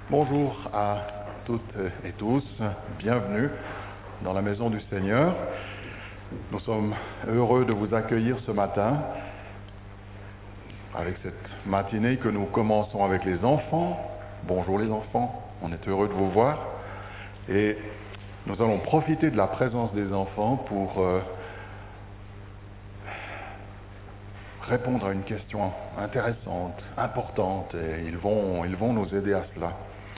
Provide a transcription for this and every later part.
Bonjour à toutes et tous, bienvenue dans la maison du Seigneur. Nous sommes heureux de vous accueillir ce matin avec cette matinée que nous commençons avec les enfants. Bonjour les enfants, on est heureux de vous voir et nous allons profiter de la présence des enfants pour répondre à une question intéressante, importante, et ils vont nous aider à cela.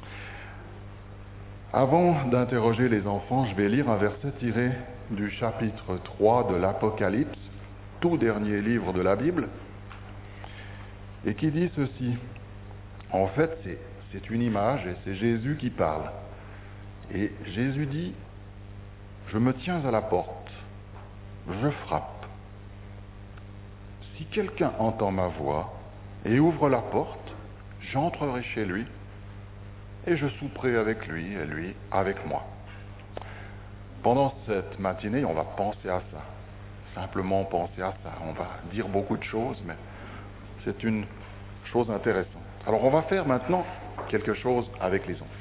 Avant d'interroger les enfants, je vais lire un verset tiré du chapitre 3 de l'Apocalypse, tout dernier livre de la Bible, et qui dit ceci. En fait, c'est une image et c'est Jésus qui parle. Et Jésus dit, « Je me tiens à la porte, je frappe. Si quelqu'un entend ma voix et ouvre la porte, j'entrerai chez lui, et je souperai avec lui, et lui avec moi. » Pendant cette matinée, on va penser à ça. Simplement penser à ça. On va dire beaucoup de choses, mais c'est une chose intéressante. Alors on va faire maintenant quelque chose avec les enfants.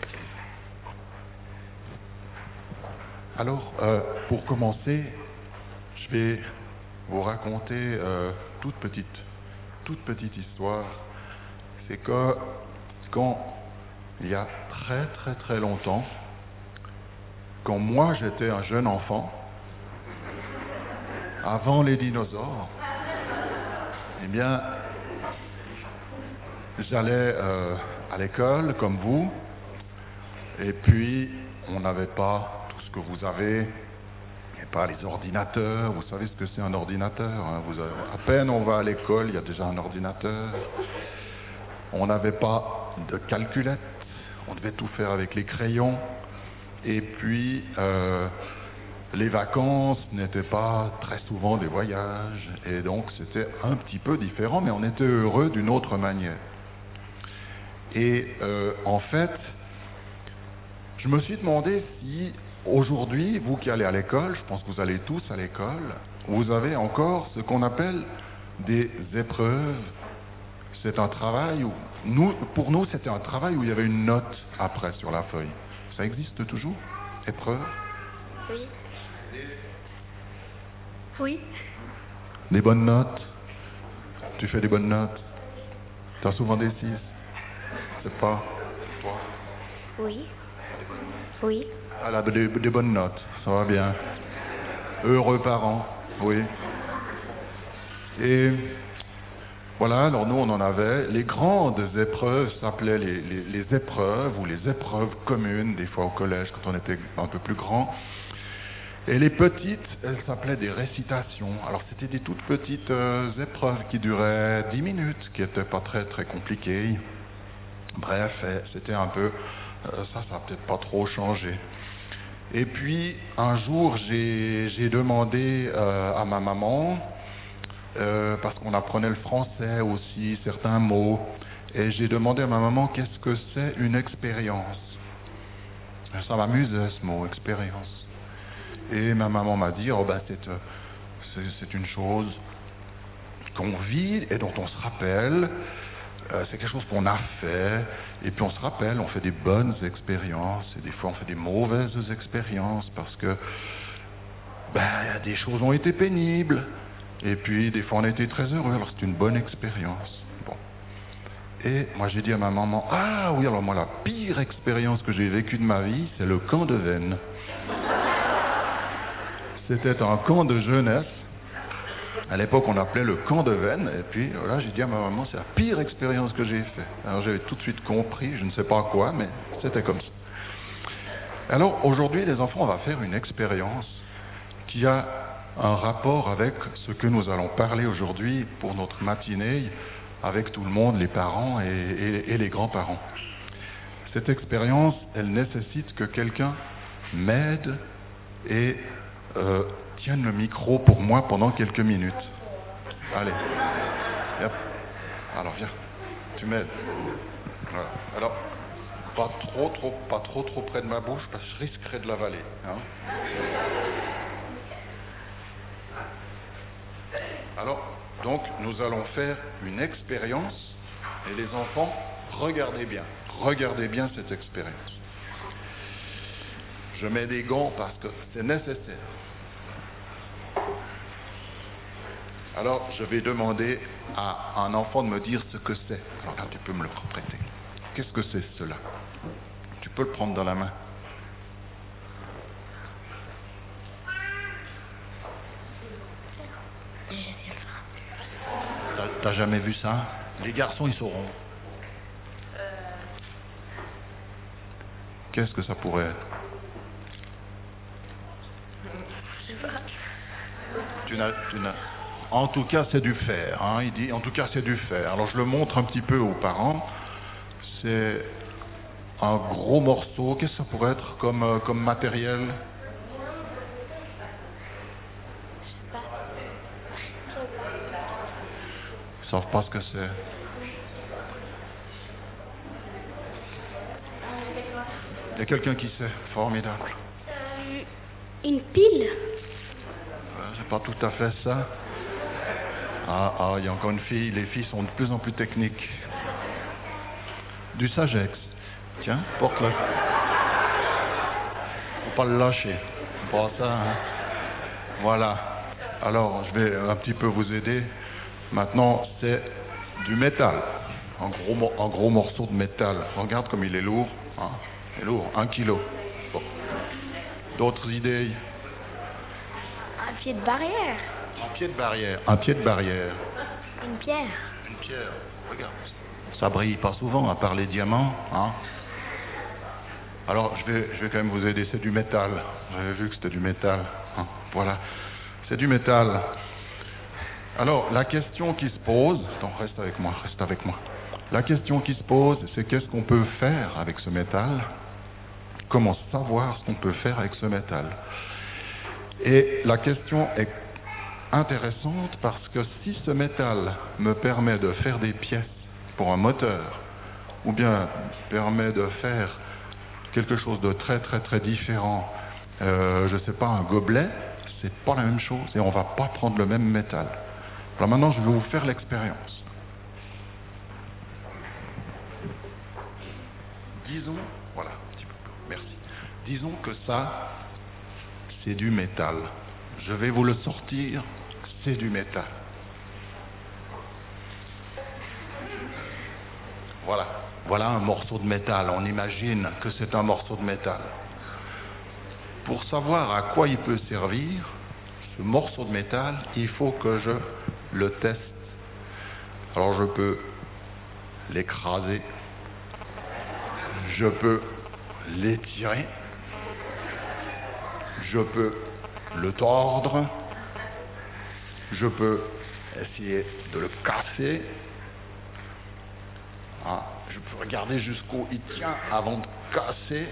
Alors, pour commencer, je vais vous raconter toute petite histoire. C'est que quand il y a très longtemps, quand moi j'étais un jeune enfant, avant les dinosaures, eh bien, j'allais à l'école comme vous, et puis on n'avait pas tout ce que vous avez, et pas les ordinateurs. Vous savez ce que c'est un ordinateur, hein? À peine on va à l'école, il y a déjà un ordinateur. On n'avait pas de calculette, on devait tout faire avec les crayons. Et puis, les vacances n'étaient pas très souvent des voyages, et donc c'était un petit peu différent, mais on était heureux d'une autre manière. Et en fait, je me suis demandé si aujourd'hui, vous qui allez à l'école, je pense que vous allez tous à l'école, vous avez encore ce qu'on appelle des épreuves. C'est un travail où, pour nous, c'était un travail où il y avait une note après sur la feuille. Ça existe toujours? Épreuve? Oui. Oui. Des bonnes notes? Tu fais des bonnes notes? Tu as souvent des 6? C'est pas toi? Oui. Oui. Elle a des bonnes notes, ça va bien. Heureux parents, oui. Et voilà, alors nous on en avait. Les grandes épreuves s'appelaient les épreuves ou les épreuves communes, des fois au collège quand on était un peu plus grand. Et les petites, elles s'appelaient des récitations. Alors c'était des toutes petites épreuves qui duraient 10 minutes, qui n'étaient pas très compliquées. Bref, c'était un peu... ça n'a peut-être pas trop changé. Et puis un jour j'ai demandé à ma maman... parce qu'on apprenait le français aussi, certains mots, et j'ai demandé à ma maman qu'est-ce que c'est une expérience. Ça m'amusait ce mot, expérience. Et ma maman m'a dit, oh ben c'est une chose qu'on vit et dont on se rappelle, c'est quelque chose qu'on a fait, et puis on se rappelle, on fait des bonnes expériences, et des fois on fait des mauvaises expériences, parce que des choses ont été pénibles. Et puis, des fois, on a été très heureux, alors c'est une bonne expérience. Bon. Et moi, j'ai dit à ma maman, ah oui, alors moi, la pire expérience que j'ai vécue de ma vie, c'est le camp de Vennes. C'était un camp de jeunesse. À l'époque, on appelait le camp de Vennes. Et puis, voilà, j'ai dit à ma maman, c'est la pire expérience que j'ai faite. Alors, j'avais tout de suite compris, je ne sais pas quoi, mais c'était comme ça. Alors, aujourd'hui, les enfants, on va faire une expérience qui a un rapport avec ce que nous allons parler aujourd'hui pour notre matinée avec tout le monde, les parents et les grands-parents. Cette expérience, elle nécessite que quelqu'un m'aide et tienne le micro pour moi pendant quelques minutes. Allez. Yep. Alors viens, tu m'aides. Voilà. Alors, pas trop près de ma bouche parce que je risquerais de l'avaler. Hein. Alors, donc, nous allons faire une expérience, et les enfants, regardez bien, Regardez bien cette expérience. Je mets des gants parce que c'est nécessaire. Alors, je vais demander à un enfant de me dire ce que c'est. Alors là, tu peux me le prêter. Qu'est-ce que c'est cela? Tu peux le prendre dans la main. T'as jamais vu ça? Les garçons, ils sauront. Qu'est-ce que ça pourrait être? Je sais pas. Tu n'as... En tout cas, c'est du fer. Hein. Il dit, en tout cas, c'est du fer. Alors, je le montre un petit peu aux parents. C'est un gros morceau. Qu'est-ce que ça pourrait être comme matériel? Je sais pas. Ils savent pas ce que c'est. Il y a quelqu'un qui sait. Formidable. Une pile? C'est pas tout à fait ça. Ah, il y a encore une fille. Les filles sont de plus en plus techniques. Du Sagex. Tiens, porte-le. Faut pas le lâcher. Pas ça, hein. Voilà. Alors, je vais un petit peu vous aider. Maintenant, c'est du métal. Un gros morceau de métal. Regarde comme il est lourd. Hein. Il est lourd, 1 kilo. Bon. D'autres idées? Un pied de barrière? Un pied de barrière. Un pied de barrière. Une pierre? Une pierre. Regarde. Ça brille pas souvent, à part les diamants. Hein. Alors, je vais quand même vous aider. C'est du métal. J'avais vu que c'était du métal. Hein. Voilà. C'est du métal. Alors, la question qui se pose... Attends, reste avec moi, reste avec moi. La question qui se pose, c'est qu'est-ce qu'on peut faire avec ce métal? Comment savoir ce qu'on peut faire avec ce métal? Et la question est intéressante parce que si ce métal me permet de faire des pièces pour un moteur, ou bien permet de faire quelque chose de très très très différent, je sais pas, un gobelet, c'est pas la même chose et on va pas prendre le même métal. Alors maintenant, je vais vous faire l'expérience. Disons, voilà, un petit peu plus, merci. Disons que ça, c'est du métal. Je vais vous le sortir, c'est du métal. Voilà, voilà un morceau de métal. On imagine que c'est un morceau de métal. Pour savoir à quoi il peut servir, ce morceau de métal, il faut que je le teste. Alors je peux l'écraser, je peux l'étirer, je peux le tordre, je peux essayer de le casser. Ah, je peux regarder jusqu'où il tient avant de casser.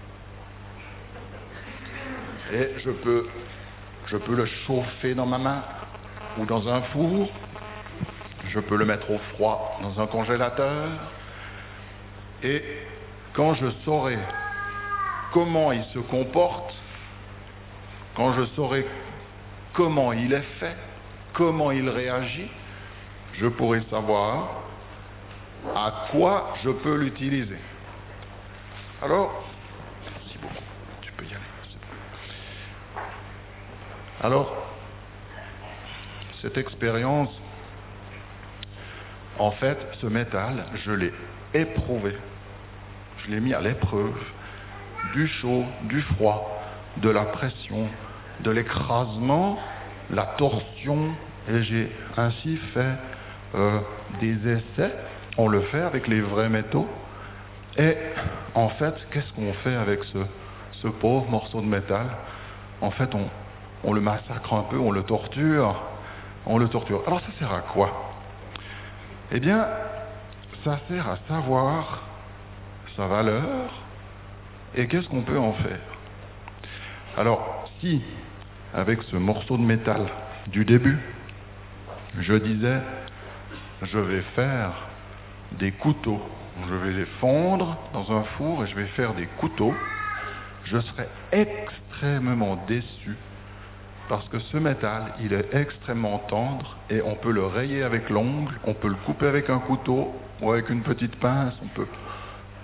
Et je peux le chauffer dans ma main ou dans un four. Je peux le mettre au froid dans un congélateur. Et quand je saurai comment il se comporte, quand je saurai comment il est fait, comment il réagit, je pourrai savoir à quoi je peux l'utiliser. Alors, merci beaucoup, tu peux y aller, c'est bon. Alors, cette expérience, en fait, ce métal, je l'ai éprouvé. Je l'ai mis à l'épreuve du chaud, du froid, de la pression, de l'écrasement, la torsion, et j'ai ainsi fait des essais. On le fait avec les vrais métaux. Et en fait, qu'est-ce qu'on fait avec ce pauvre morceau de métal? En fait, on le massacre un peu, on le torture. Alors ça sert à quoi? Eh bien, ça sert à savoir sa valeur et qu'est-ce qu'on peut en faire. Alors, si, avec ce morceau de métal du début, je disais, je vais faire des couteaux, je vais les fondre dans un four et je vais faire des couteaux, je serais extrêmement déçu parce que ce métal, il est extrêmement tendre et on peut le rayer avec l'ongle, on peut le couper avec un couteau ou avec une petite pince,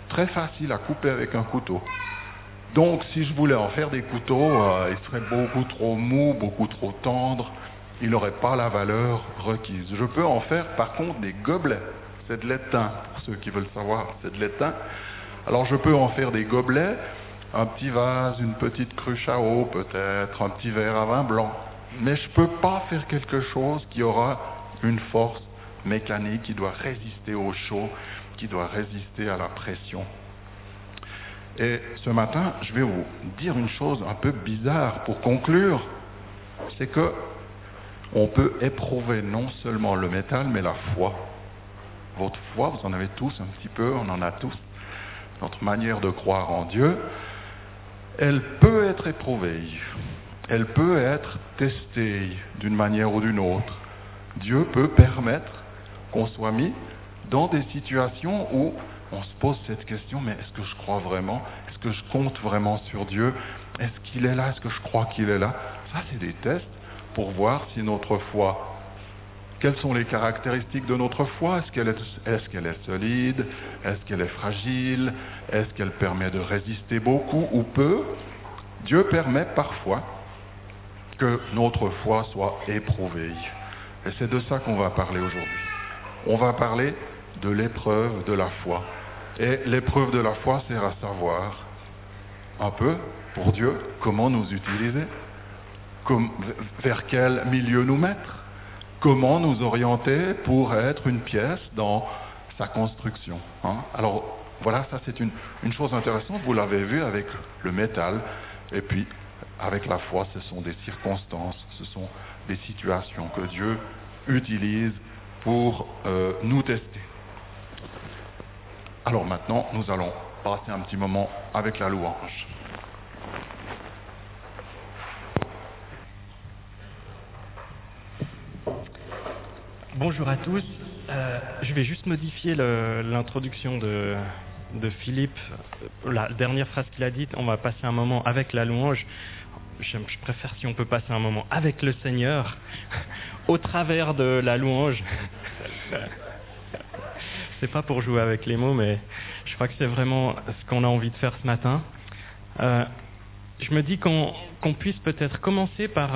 très facile à couper avec un couteau. Donc, si je voulais en faire des couteaux, ils seraient beaucoup trop mous, beaucoup trop tendres. Ils n'auraient pas la valeur requise. Je peux en faire, par contre, des gobelets. C'est de l'étain, pour ceux qui veulent savoir, c'est de l'étain. Alors, je peux en faire des gobelets, un petit vase, une petite cruche à eau, peut-être, un petit verre à vin blanc. Mais je ne peux pas faire quelque chose qui aura une force mécanique, qui doit résister au chaud, qui doit résister à la pression. Et ce matin, je vais vous dire une chose un peu bizarre pour conclure, c'est que on peut éprouver non seulement le métal, mais la foi. Votre foi, vous en avez tous un petit peu, on en a tous. Notre manière de croire en Dieu, elle peut être éprouvée, elle peut être testée d'une manière ou d'une autre. Dieu peut permettre qu'on soit mis dans des situations où on se pose cette question, mais est-ce que je crois vraiment? Est-ce que je compte vraiment sur Dieu? Est-ce qu'il est là? Est-ce que je crois qu'il est là? Ça, c'est des tests pour voir si notre foi, quelles sont les caractéristiques de notre foi? Est-ce qu'elle est solide? Est-ce qu'elle est fragile? Est-ce qu'elle permet de résister beaucoup ou peu? Dieu permet parfois que notre foi soit éprouvée. Et c'est de ça qu'on va parler aujourd'hui. On va parler de l'épreuve de la foi. Et l'épreuve de la foi sert à savoir un peu, pour Dieu, comment nous utiliser, vers quel milieu nous mettre, comment nous orienter pour être une pièce dans sa construction. Alors voilà, ça c'est une chose intéressante, vous l'avez vu avec le métal, et puis avec la foi, ce sont des circonstances, ce sont des situations que Dieu utilise pour nous tester. Alors maintenant, nous allons passer un petit moment avec la louange. Bonjour à tous. Je vais juste modifier l'introduction de Philippe. La dernière phrase qu'il a dite, on va passer un moment avec la louange. Je préfère si on peut passer un moment avec le Seigneur, au travers de la louange. C'est pas pour jouer avec les mots, mais je crois que c'est vraiment ce qu'on a envie de faire ce matin. Je me dis qu'on puisse peut-être commencer par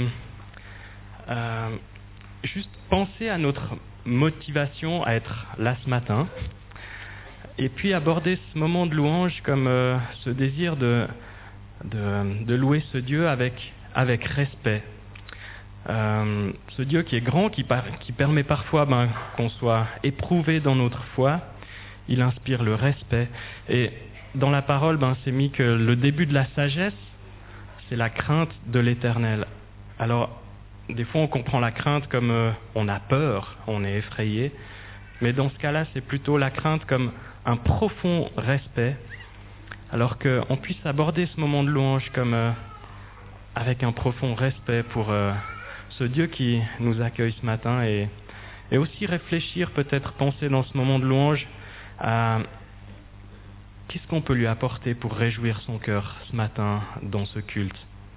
juste penser à notre motivation à être là ce matin, et puis aborder ce moment de louange comme ce désir de louer ce Dieu avec respect. Ce Dieu qui est grand, qui permet parfois qu'on soit éprouvé dans notre foi, il inspire le respect. Et dans la parole, c'est mis que le début de la sagesse, c'est la crainte de l'Éternel. Alors, des fois on comprend la crainte comme on a peur, on est effrayé, mais dans ce cas-là, c'est plutôt la crainte comme un profond respect, alors qu'on puisse aborder ce moment de louange comme avec un profond respect pour ce Dieu qui nous accueille ce matin, et aussi réfléchir, peut-être penser dans ce moment de louange à qu'est-ce qu'on peut lui apporter pour réjouir son cœur ce matin dans ce culte.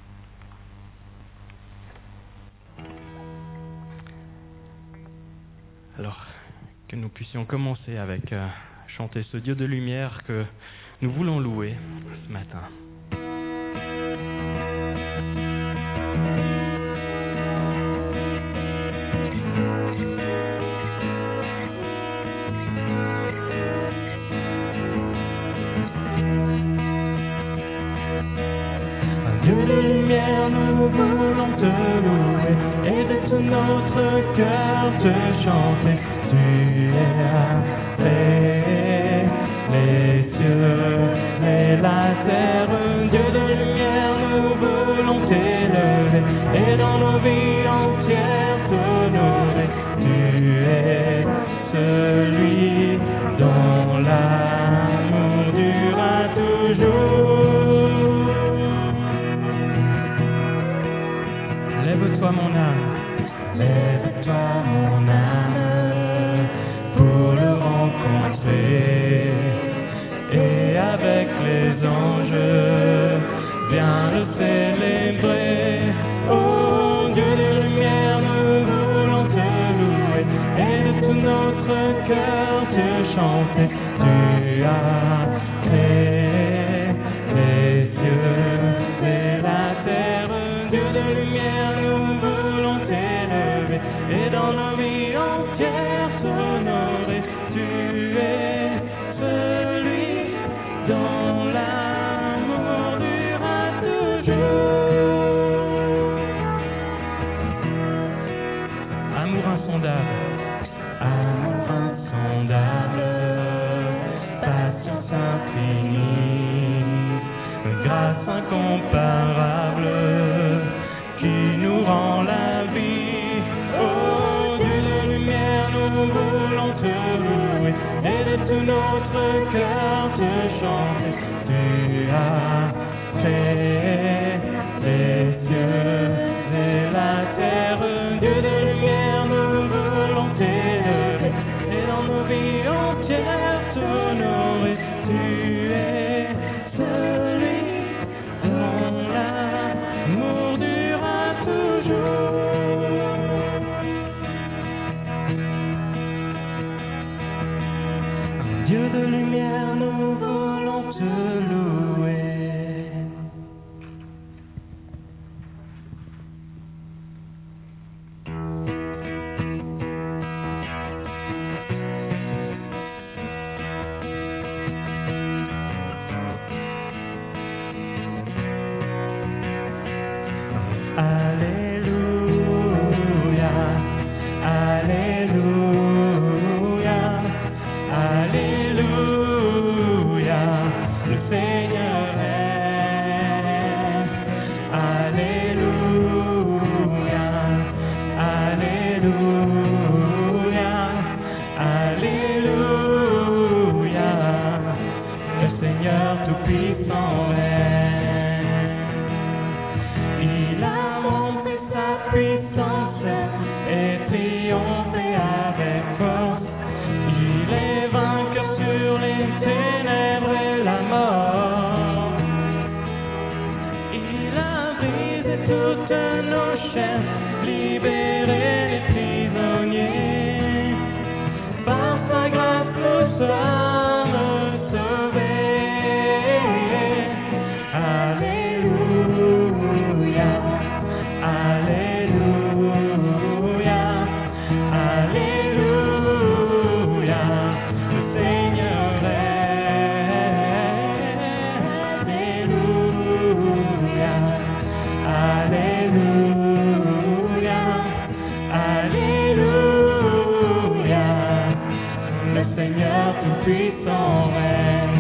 Alors, que nous puissions commencer avec chanter ce Dieu de lumière que nous voulons louer ce matin. Dieu de lumière, nous voulons te louer et de tout notre cœur te chanter. Tu es les cieux et la terre. Dieu de lumière, nous voulons t'élever et dans nos vies entières t'honorer. Tu es celui dont l'amour durera toujours. Lève-toi mon âme, lève-toi mon âme, pour le rencontrer, et avec les anges, viens le célébrer. Oh Dieu de lumière, nous voulons te louer, et de tout notre cœur te chanter. Tu as créé les cieux et la terre. Dieu de lumière, nous voulons t'élever et dans nos vies entières t'honorer. Tu es celui dont l'amour durera toujours. Amour insondable, amour insondable, patience infinie, grâce incomparable qui nous rend la vie. Oh Dieu de lumière, nous voulons te louer et de tout notre cœur te chanter. Tu as créé les cieux et la terre. Dieu de lumière, nous voulons t'élever et dans nos vies entières t'honorer. Tu es celui dont l'amour durera toujours. Dieu de lumière, nous voulons te louer. Alléluia, Alléluia, Alléluia, le Seigneur règne. Alléluia, Alléluia, Alléluia, le Seigneur Tout-Puissant règne. Il a montré sa puissance et triomphé avec force. Il est vainqueur sur les ténèbres et la mort. Il a brisé toutes nos chaînes, libéré les prisonniers. Par sa grâce nous sommes sauvés. Alléluia, Alléluia, Alléluia, le Seigneur règne. Alléluia, Alléluia, Alléluia, le Seigneur Tout-Puissant règne.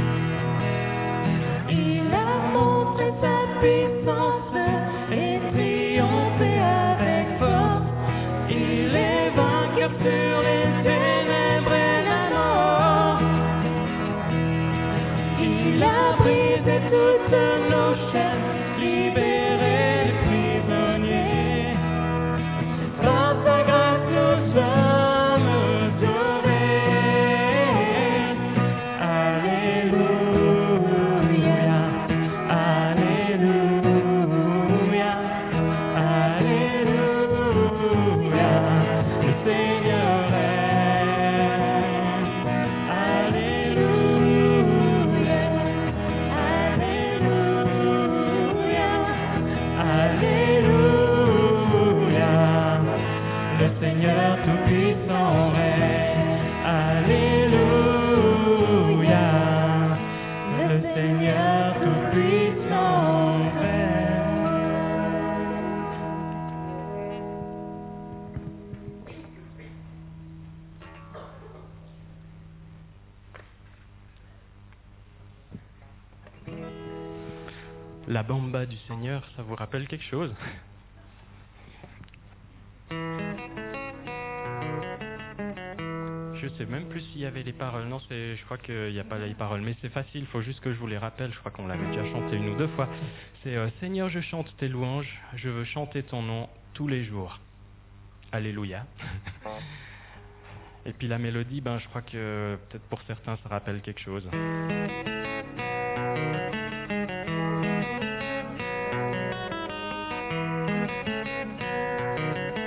Il a montré sa puissance et triomphé avec force. Il est vainqueur sur les ténèbres et la mort. Il a brisé toutes nos chaînes, libéré les prisonniers. Par sa grâce nous sommes sauvés. Alléluia, Alléluia, Alléluia, le Seigneur règne. Alléluia, Alléluia, Alléluia, le Seigneur Tout-Puissant règne. Alléluia, le Seigneur Tout-Puissant règne. La bamba du Seigneur, ça vous rappelle quelque chose? Je sais même plus s'il y avait les paroles. Non, je crois qu'il n'y a pas les paroles, mais c'est facile, il faut juste que je vous les rappelle. Je crois qu'on l'avait déjà chanté une ou deux fois. C'est Seigneur, je chante tes louanges, je veux chanter ton nom tous les jours. Alléluia. Et puis la mélodie, je crois que peut-être pour certains ça rappelle quelque chose.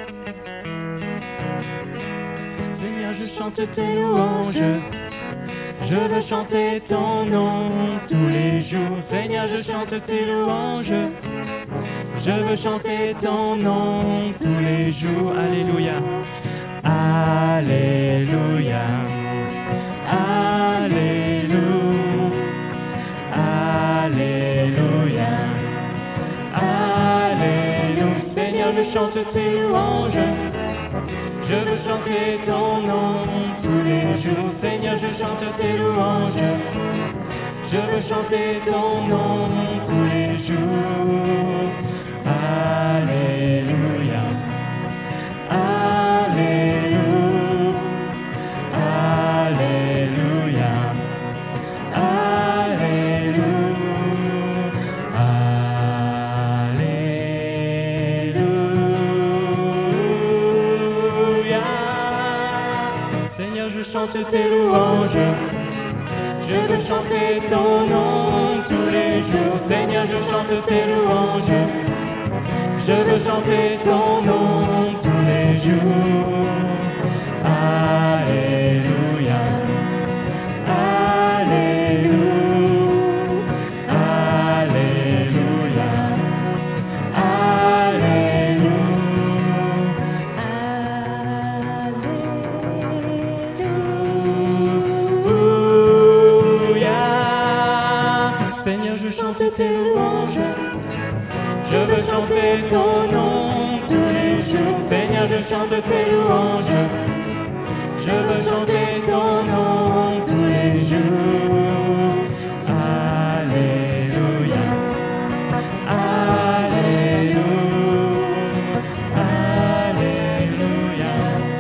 Seigneur, je chante tes louanges, Je veux chanter ton nom tous les jours. Seigneur, je chante tes louanges. Je veux chanter ton nom tous les jours. Alléluia. Alléluia. Alléluia. Alléluia. Alléluia. Seigneur, je chante tes louanges. Je veux chanter ton nom tous les jours. Seigneur, je chante tes louanges. Je veux chanter ton nom tous les jours. Alléluia. Alléluia. Alléluia. Alléluia. Seigneur, je chante tes louanges. Je veux chanter ton nom tous les jours. Seigneur, je chante tes louanges. Je veux chanter ton nom tous les jours. Alléluia. Alléluia. Alléluia. Alléluia. Seigneur, je chante tes louanges. Je veux chanter ton nom tous les jours. Seigneur, je chante tes louanges. Je veux chanter ton nom tous les jours. Alléluia. Alléluia. Alléluia.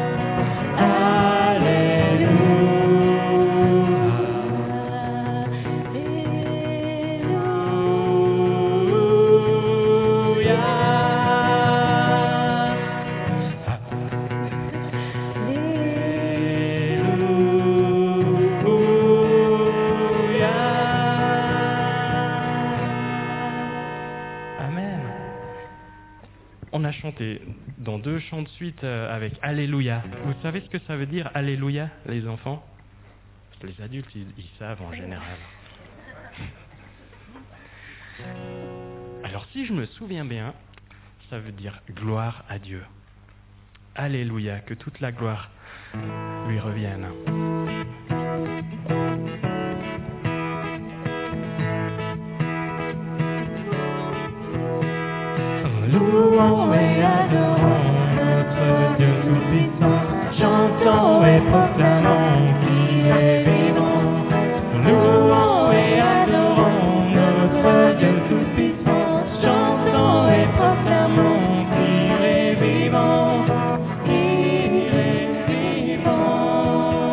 Amen. On a chanté dans 2 chants de suite avec Alléluia. Vous savez ce que ça veut dire, Alléluia, les enfants? Les adultes, ils savent en général. Alors si je me souviens bien, ça veut dire gloire à Dieu. Alléluia, que toute la gloire lui revienne. Louons et adorons notre Dieu tout-puissant, chantons et proclamons qu'il est vivant. Louons et adorons notre Dieu tout-puissant, chantons et proclamons qu'il est vivant, qu'il est vivant.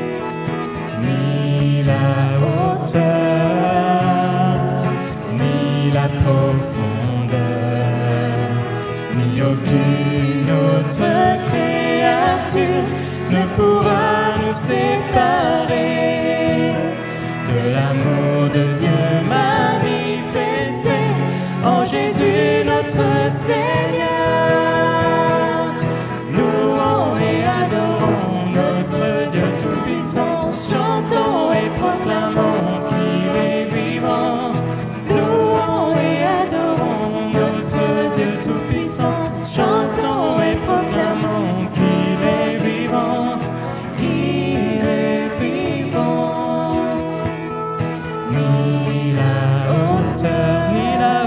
Ni la hauteur, ni la profondeur, ni aucune autre créature ne pourra nous séparer de l'amour de Dieu manifesté en Jésus notre Seigneur. Louons et adorons notre Dieu tout-puissant, chantons et proclamons qu'il est vivant. Louons et adorons notre Dieu tout-puissant, chantons et proclamons qu'il est vivant, qu'il est vivant. Ni la hauteur, ni la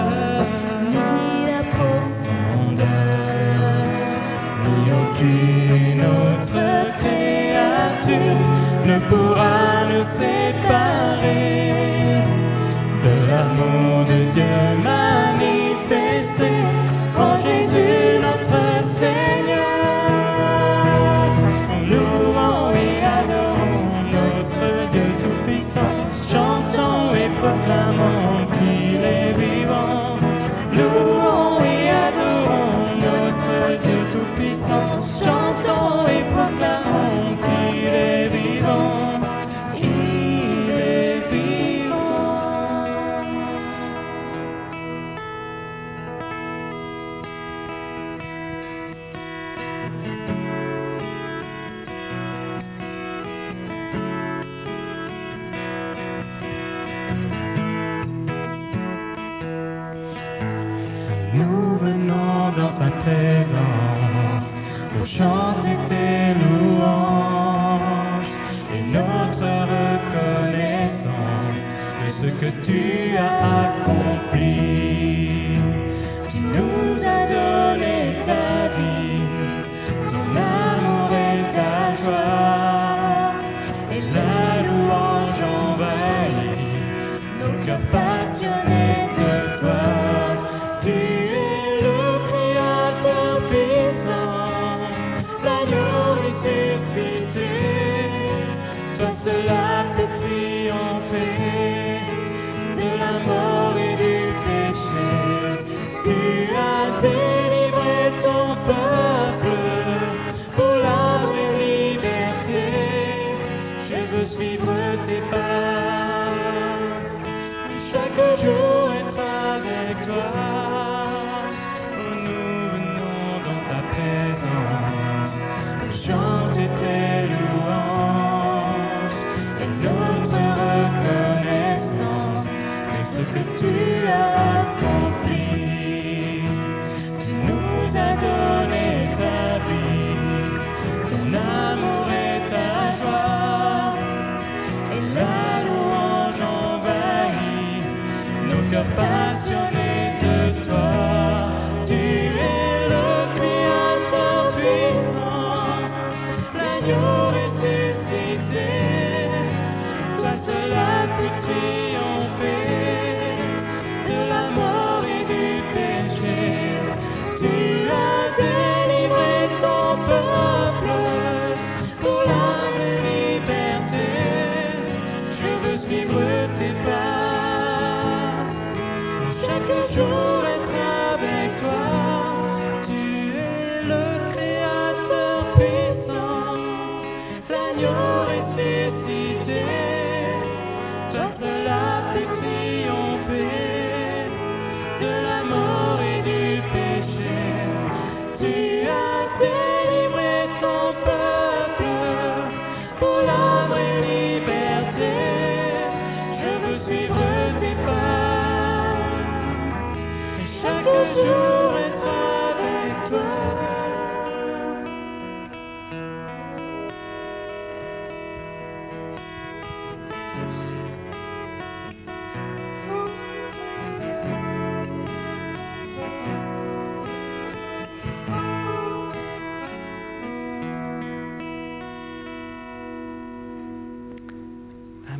profondeur, ni aucune autre créature ne pourra nous séparer de l'amour de Dieu manifesté en Jésus notre Seigneur. Louons et adorons notre Dieu tout-puissant, chantons et proclamons qu'il est vivant. Louons et adorons notre Dieu tout-puissant, chantons et proclamons qu'il est vivant. Il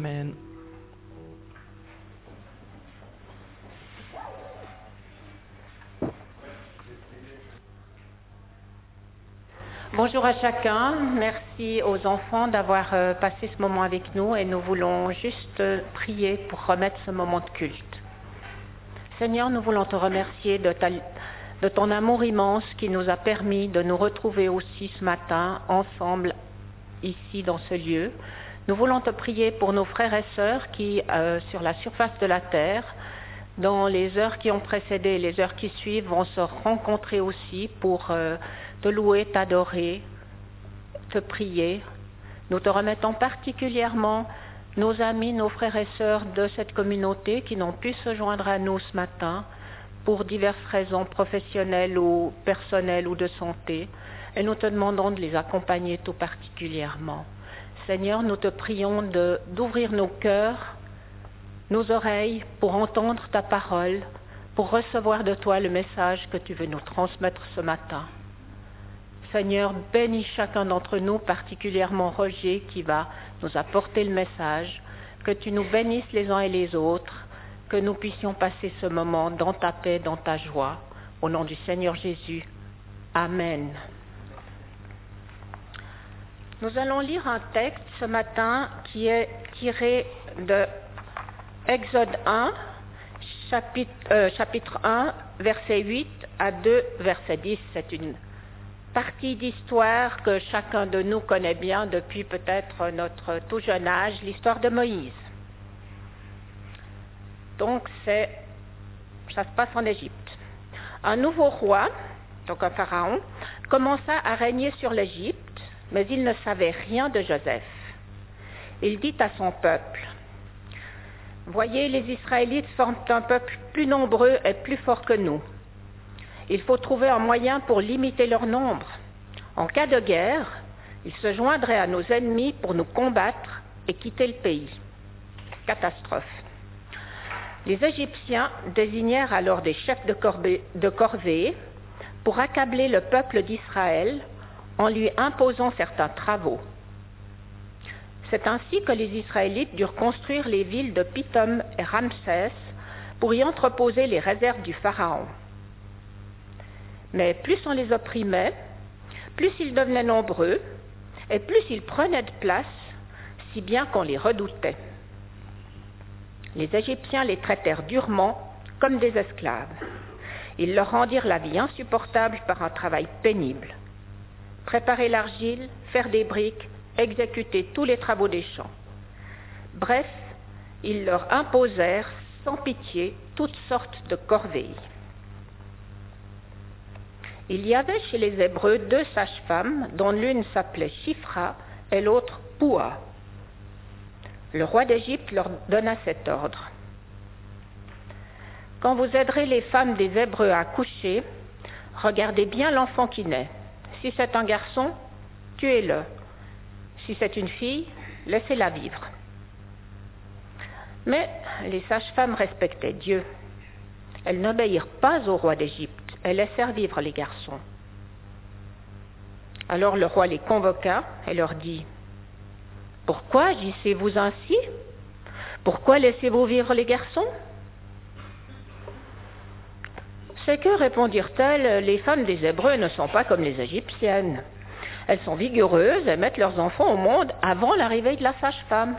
Amen. Bonjour à chacun, merci aux enfants d'avoir passé ce moment avec nous et nous voulons juste prier pour remettre ce moment de culte. Seigneur, nous voulons te remercier de ton amour immense qui nous a permis de nous retrouver aussi ce matin ensemble ici dans ce lieu. Nous voulons te prier pour nos frères et sœurs qui, sur la surface de la terre, dans les heures qui ont précédé et les heures qui suivent, vont se rencontrer aussi pour te louer, t'adorer, te prier. Nous te remettons particulièrement nos amis, nos frères et sœurs de cette communauté qui n'ont pu se joindre à nous ce matin pour diverses raisons professionnelles ou personnelles ou de santé. Et nous te demandons de les accompagner tout particulièrement. Seigneur, nous te prions d'ouvrir nos cœurs, nos oreilles pour entendre ta parole, pour recevoir de toi le message que tu veux nous transmettre ce matin. Seigneur, bénis chacun d'entre nous, particulièrement Roger qui va nous apporter le message, que tu nous bénisses les uns et les autres, que nous puissions passer ce moment dans ta paix, dans ta joie. Au nom du Seigneur Jésus. Amen. Nous allons lire un texte ce matin qui est tiré de Exode 1, chapitre 1, verset 8 à 2, verset 10. C'est une partie d'histoire que chacun de nous connaît bien depuis peut-être notre tout jeune âge, l'histoire de Moïse. Donc ça se passe en Égypte. Un nouveau roi, donc un pharaon, commença à régner sur l'Égypte, mais il ne savait rien de Joseph. Il dit à son peuple, « Voyez, les Israélites forment un peuple plus nombreux et plus fort que nous. Il faut trouver un moyen pour limiter leur nombre. En cas de guerre, ils se joindraient à nos ennemis pour nous combattre et quitter le pays. » Catastrophe. Les Égyptiens désignèrent alors des chefs de corvée pour accabler le peuple d'Israël en lui imposant certains travaux. C'est ainsi que les Israélites durent construire les villes de Pithom et Ramsès pour y entreposer les réserves du Pharaon. Mais plus on les opprimait, plus ils devenaient nombreux et plus ils prenaient de place, si bien qu'on les redoutait. Les Égyptiens les traitèrent durement comme des esclaves. Ils leur rendirent la vie insupportable par un travail pénible. Préparer l'argile, faire des briques, exécuter tous les travaux des champs. Bref, ils leur imposèrent sans pitié toutes sortes de corvées. Il y avait chez les Hébreux 2 sages-femmes, dont l'une s'appelait Shifra et l'autre Poua. Le roi d'Égypte leur donna cet ordre. « Quand vous aiderez les femmes des Hébreux à accoucher, regardez bien l'enfant qui naît. Si c'est un garçon, tuez-le. Si c'est une fille, laissez-la vivre. » Mais les sages-femmes respectaient Dieu. Elles n'obéirent pas au roi d'Égypte et laissèrent vivre les garçons. Alors le roi les convoqua et leur dit, « Pourquoi agissez-vous ainsi? Pourquoi laissez-vous vivre les garçons ?» C'est que, répondirent-elles, les femmes des Hébreux ne sont pas comme les Égyptiennes. Elles sont vigoureuses et mettent leurs enfants au monde avant l'arrivée de la sage-femme.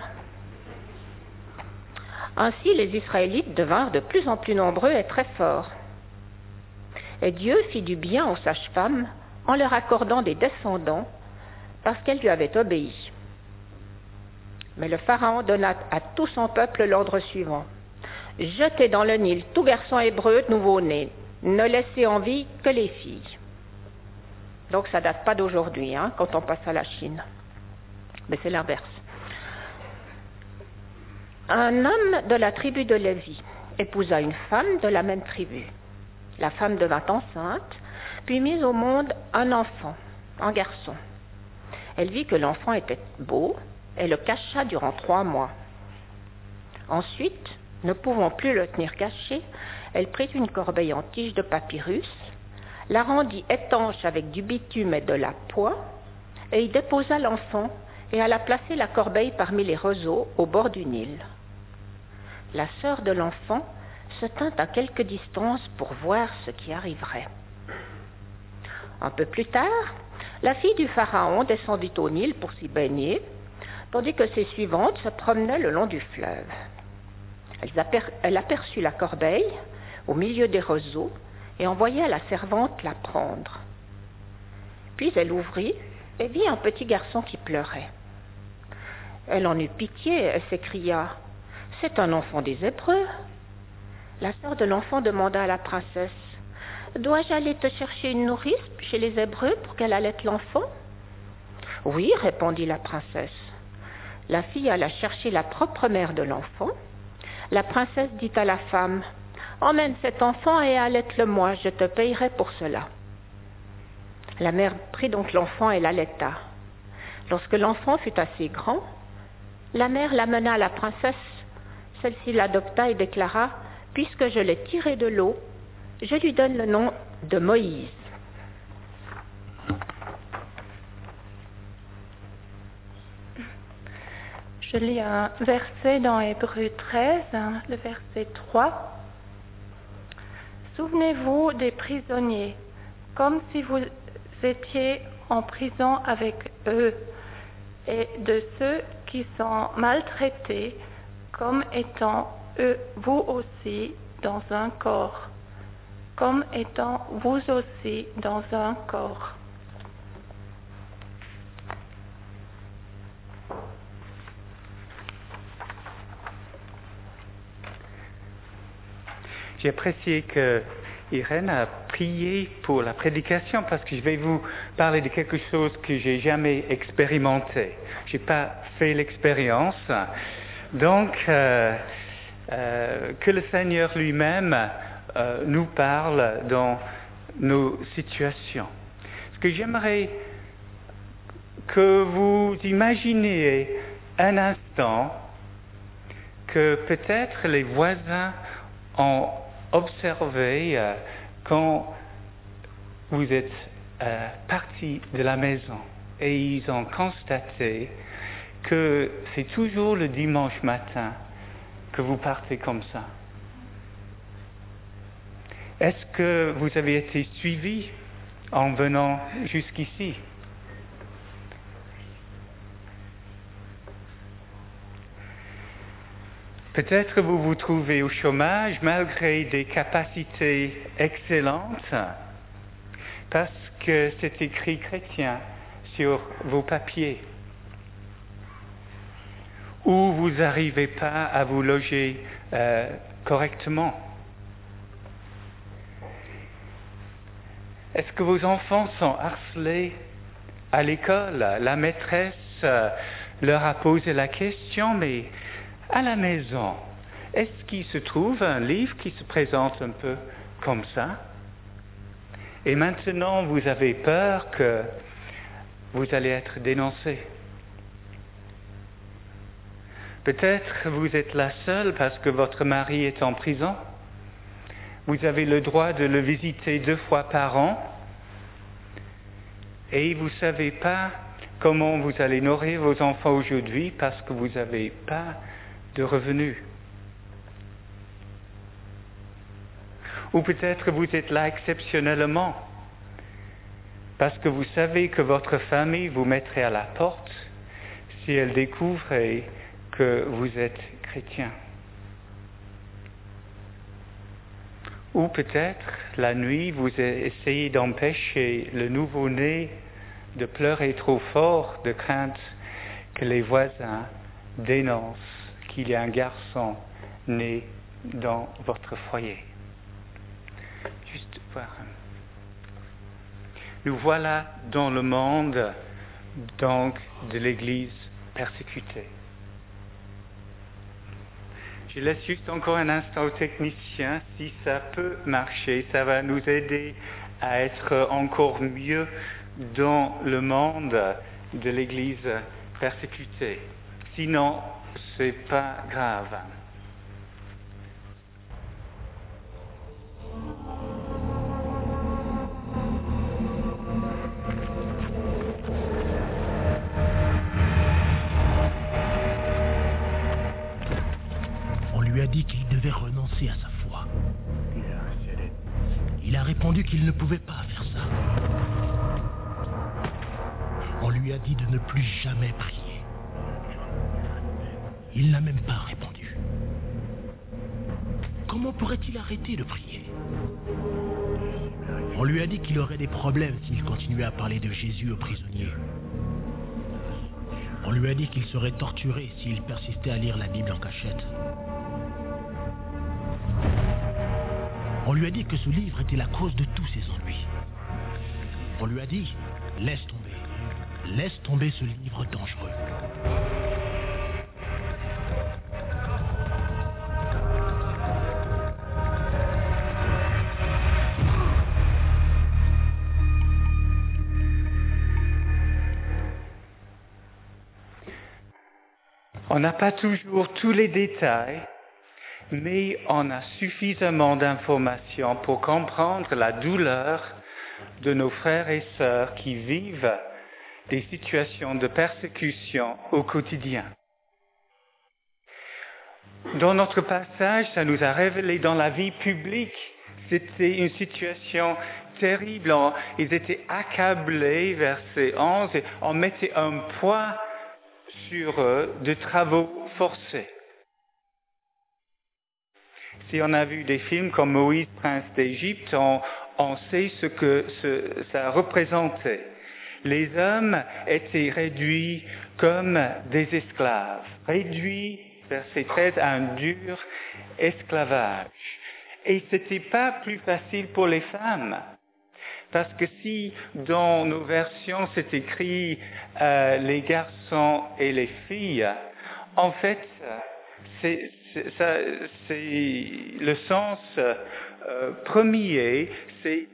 Ainsi, les Israélites devinrent de plus en plus nombreux et très forts. Et Dieu fit du bien aux sages-femmes en leur accordant des descendants parce qu'elles lui avaient obéi. Mais le Pharaon donna à tout son peuple l'ordre suivant. « Jetez dans le Nil tout garçon hébreu nouveau-né, ne laissez en vie que les filles. » Donc ça ne date pas d'aujourd'hui, quand on passe à la Chine. Mais c'est l'inverse. Un homme de la tribu de Lévi épousa une femme de la même tribu. La femme devint enceinte, puis mit au monde un enfant, un garçon. Elle vit que l'enfant était beau et le cacha durant 3 mois. Ensuite, ne pouvant plus le tenir caché, elle prit une corbeille en tige de papyrus, la rendit étanche avec du bitume et de la poix, et y déposa l'enfant et alla placer la corbeille parmi les roseaux au bord du Nil. La sœur de l'enfant se tint à quelque distance pour voir ce qui arriverait. Un peu plus tard, la fille du pharaon descendit au Nil pour s'y baigner, tandis que ses suivantes se promenaient le long du fleuve. Elle aperçut la corbeille au milieu des roseaux et envoya la servante la prendre. Puis elle ouvrit et vit un petit garçon qui pleurait. Elle en eut pitié et s'écria « C'est un enfant des Hébreux !» La sœur de l'enfant demanda à la princesse « Dois-je aller te chercher une nourrice chez les Hébreux pour qu'elle allaite l'enfant ?» « Oui, répondit la princesse. » La fille alla chercher la propre mère de l'enfant. La princesse dit à la femme « Emmène cet enfant et allaite-le-moi, je te payerai pour cela. » La mère prit donc l'enfant et l'allaita. Lorsque l'enfant fut assez grand, la mère l'amena à la princesse. Celle-ci l'adopta et déclara « Puisque je l'ai tiré de l'eau, je lui donne le nom de Moïse. » Je lis un verset dans Hébreux 13, le verset 3. Souvenez-vous des prisonniers, comme si vous étiez en prison avec eux, et de ceux qui sont maltraités, comme étant eux, vous aussi, dans un corps, comme étant vous aussi dans un corps. J'ai apprécié que Irène a prié pour la prédication parce que je vais vous parler de quelque chose que j'ai jamais expérimenté. J'ai pas fait l'expérience. Donc, que le Seigneur lui-même nous parle dans nos situations. Ce que j'aimerais que vous imaginiez un instant que peut-être les voisins ont observé quand vous êtes parti de la maison et ils ont constaté que c'est toujours le dimanche matin que vous partez comme ça. Est-ce que vous avez été suivi en venant jusqu'ici? Peut-être vous vous trouvez au chômage malgré des capacités excellentes parce que c'est écrit chrétien sur vos papiers. Ou vous n'arrivez pas à vous loger correctement. Est-ce que vos enfants sont harcelés à l'école? La maîtresse leur a posé la question, mais à la maison, est-ce qu'il se trouve un livre qui se présente un peu comme ça? Et maintenant, vous avez peur que vous allez être dénoncé. Peut-être vous êtes la seule parce que votre mari est en prison. Vous avez le droit de le visiter 2 fois par an. Et vous ne savez pas comment vous allez nourrir vos enfants aujourd'hui parce que vous n'avez pas de revenus. Ou peut-être vous êtes là exceptionnellement parce que vous savez que votre famille vous mettrait à la porte si elle découvrait que vous êtes chrétien. Ou peut-être la nuit vous essayez d'empêcher le nouveau-né de pleurer trop fort de crainte que les voisins dénoncent qu'il y a un garçon né dans votre foyer. Juste voir. Nous voilà dans le monde donc de l'Église persécutée. Je laisse juste encore un instant au technicien. Si ça peut marcher, ça va nous aider à être encore mieux dans le monde de l'Église persécutée. Sinon, c'est pas grave. dit qu'il devait renoncer à sa foi. Il a répondu qu'il ne pouvait pas faire ça. On lui a dit de ne plus jamais prier. Il n'a même pas répondu. Comment pourrait-il arrêter de prier? On lui a dit qu'il aurait des problèmes s'il continuait à parler de Jésus aux prisonniers. On lui a dit qu'il serait torturé s'il persistait à lire la Bible en cachette. On lui a dit que ce livre était la cause de tous ses ennuis. On lui a dit, laisse tomber ce livre dangereux. On n'a pas toujours tous les détails, mais on a suffisamment d'informations pour comprendre la douleur de nos frères et sœurs qui vivent des situations de persécution au quotidien. Dans notre passage, ça nous a révélé dans la vie publique, c'était une situation terrible. Ils étaient accablés, verset 11, et on mettait un poids sur eux de travaux forcés. Si on a vu des films comme Moïse, prince d'Égypte, on sait ce que ça représentait. Les hommes étaient réduits comme des esclaves, réduits, verset 13, à un dur esclavage. Et c'était pas plus facile pour les femmes. Parce que si dans nos versions c'est écrit les garçons et les filles, en fait, c'est le sens premier, c'est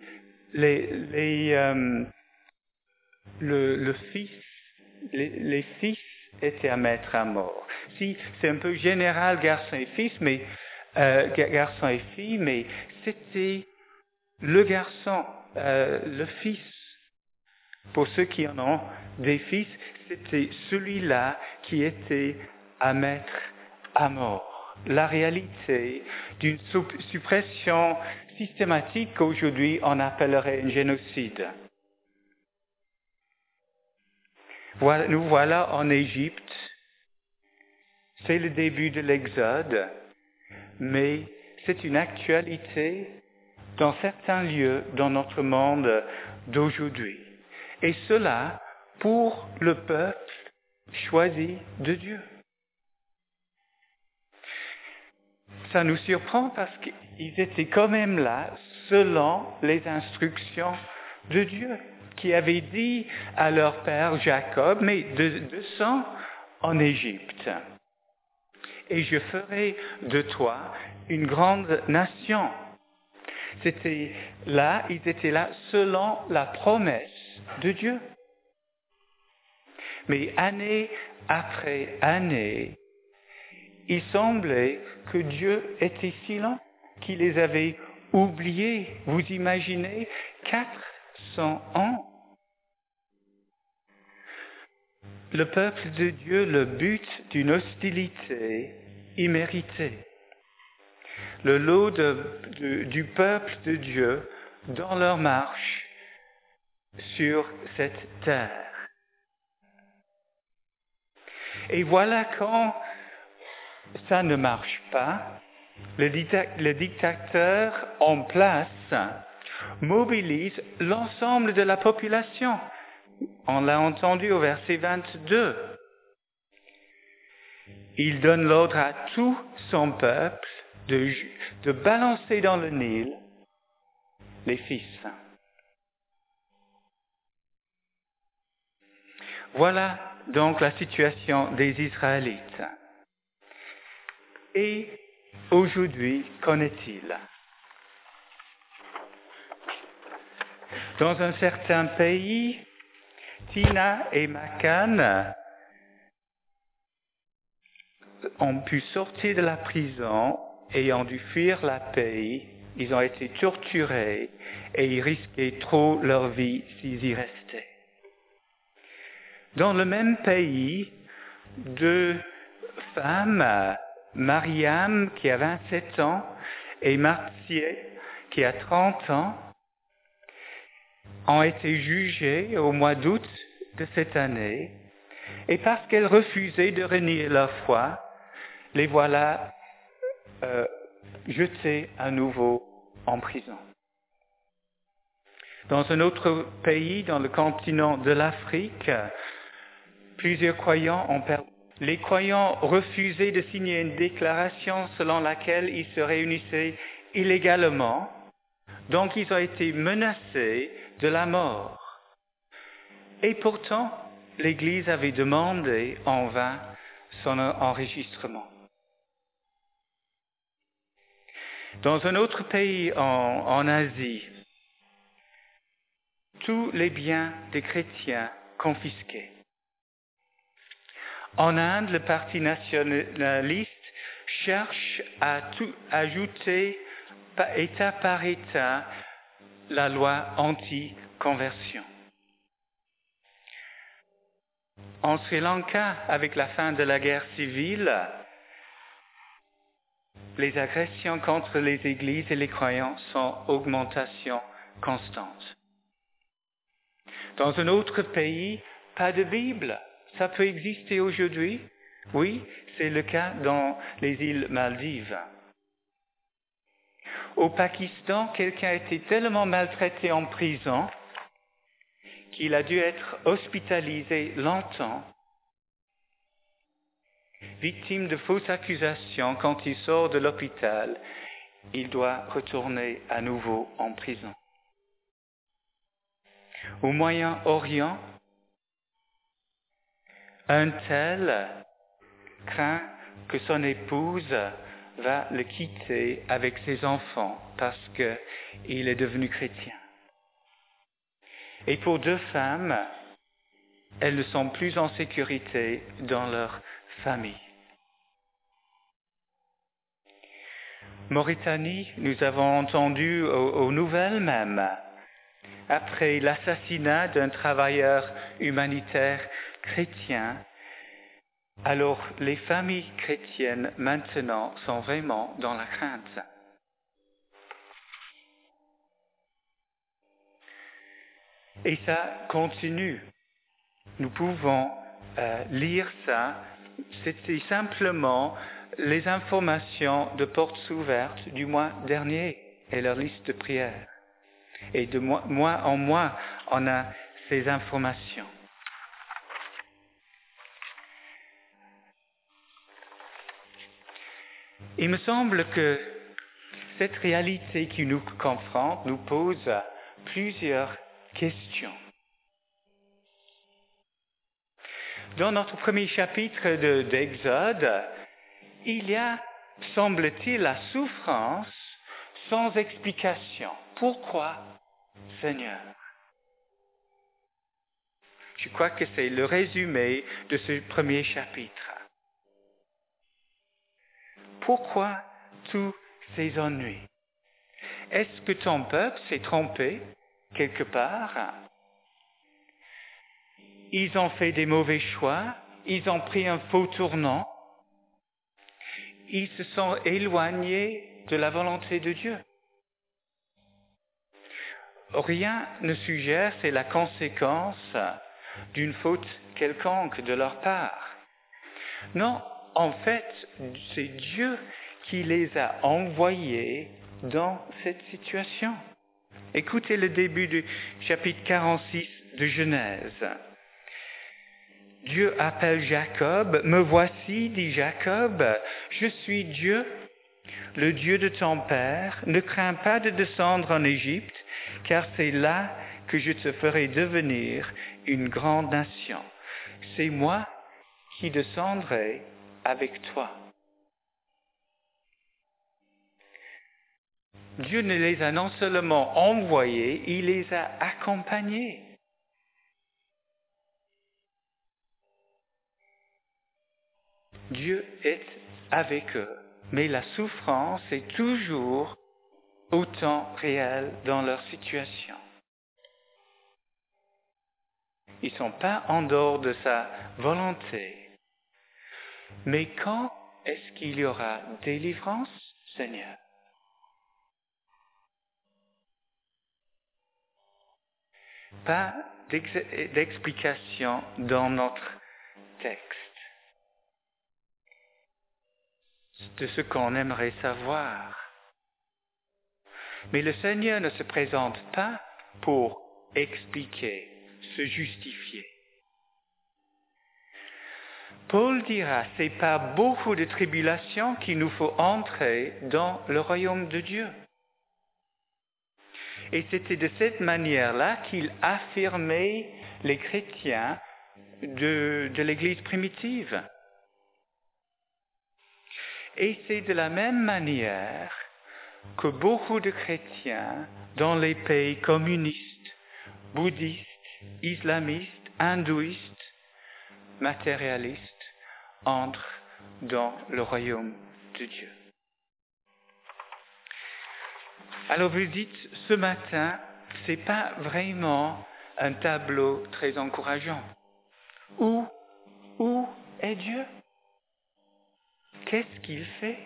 le fils, les fils étaient à mettre à mort. Si c'est un peu général garçon et fils, mais garçon et fille, mais c'était le garçon. Le fils, pour ceux qui en ont des fils, c'était celui-là qui était à mettre à mort. La réalité d'une suppression systématique qu'aujourd'hui on appellerait un génocide. Nous voilà en Égypte. C'est le début de l'Exode, mais c'est une actualité dans certains lieux dans notre monde d'aujourd'hui. Et cela pour le peuple choisi de Dieu. Ça nous surprend parce qu'ils étaient quand même là selon les instructions de Dieu, qui avait dit à leur père Jacob, mais descends en Égypte, et je ferai de toi une grande nation. Ils étaient là selon la promesse de Dieu. Mais année après année, il semblait que Dieu était si lent, qu'il les avait oubliés. Vous imaginez 400 ans. Le peuple de Dieu, le but d'une hostilité imméritée. Le lot du peuple de Dieu dans leur marche sur cette terre. Et voilà quand ça ne marche pas, le dictateur en place mobilise l'ensemble de la population. On l'a entendu au verset 22. Il donne l'ordre à tout son peuple de balancer dans le Nil les fils. Voilà donc la situation des Israélites. Et aujourd'hui, qu'en est-il? Dans un certain pays, Tina et Makan ont pu sortir de la prison et ont dû fuir la pays. Ils ont été torturés et ils risquaient trop leur vie s'ils y restaient. Dans le même pays, deux femmes Mariam qui a 27 ans et Martier qui a 30 ans ont été jugées au mois d'août de cette année, et parce qu'elles refusaient de renier leur foi, les voilà jetées à nouveau en prison. Dans un autre pays, dans le continent de l'Afrique, plusieurs croyants ont perdu. Les croyants refusaient de signer une déclaration selon laquelle ils se réunissaient illégalement, donc ils ont été menacés de la mort. Et pourtant, l'Église avait demandé en vain son enregistrement. Dans un autre pays en Asie, tous les biens des chrétiens confisqués. En Inde, le Parti nationaliste cherche à tout ajouter État par État la loi anti-conversion. En Sri Lanka, avec la fin de la guerre civile, les agressions contre les églises et les croyants sont en augmentation constante. Dans un autre pays, pas de Bible. Ça peut exister aujourd'hui? Oui, c'est le cas dans les îles Maldives. Au Pakistan, quelqu'un a été tellement maltraité en prison qu'il a dû être hospitalisé longtemps, victime de fausses accusations. Quand il sort de l'hôpital, il doit retourner à nouveau en prison. Au Moyen-Orient, un tel craint que son épouse va le quitter avec ses enfants parce qu'il est devenu chrétien. Et pour deux femmes, elles ne sont plus en sécurité dans leur famille. Mauritanie, nous avons entendu aux nouvelles même, après l'assassinat d'un travailleur humanitaire chrétien, alors les familles chrétiennes maintenant sont vraiment dans la crainte. Et ça continue. Nous pouvons lire ça. C'était simplement les informations de Portes Ouvertes du mois dernier et leur liste de prières. Et de mois en mois, on a ces informations. Il me semble que cette réalité qui nous confronte nous pose plusieurs questions. Dans notre premier chapitre d'Exode, il y a, semble-t-il, la souffrance sans explication. Pourquoi, Seigneur? Je crois que c'est le résumé de ce premier chapitre. Pourquoi tous ces ennuis? Est-ce que ton peuple s'est trompé quelque part? Ils ont fait des mauvais choix, ils ont pris un faux tournant, ils se sont éloignés de la volonté de Dieu. Rien ne suggère c'est la conséquence d'une faute quelconque de leur part. Non, en fait, c'est Dieu qui les a envoyés dans cette situation. Écoutez le début du chapitre 46 de Genèse. Dieu appelle Jacob. « Me voici, dit Jacob, je suis Dieu, le Dieu de ton père. Ne crains pas de descendre en Égypte, car c'est là que je te ferai devenir une grande nation. C'est moi qui descendrai avec toi. » Dieu ne les a non seulement envoyés, il les a accompagnés. Dieu est avec eux, mais la souffrance est toujours autant réelle dans leur situation. Ils ne sont pas en dehors de sa volonté. Mais quand est-ce qu'il y aura délivrance, Seigneur? Pas d'explication dans notre texte de ce qu'on aimerait savoir. Mais le Seigneur ne se présente pas pour expliquer, se justifier. Paul dira, c'est par beaucoup de tribulations qu'il nous faut entrer dans le royaume de Dieu. Et c'était de cette manière-là qu'il affirmait les chrétiens de l'Église primitive. Et c'est de la même manière que beaucoup de chrétiens dans les pays communistes, bouddhistes, islamistes, hindouistes, matérialistes, entrent dans le royaume de Dieu. Alors vous dites, ce matin, c'est pas vraiment un tableau très encourageant. Où est Dieu? Qu'est-ce qu'il fait?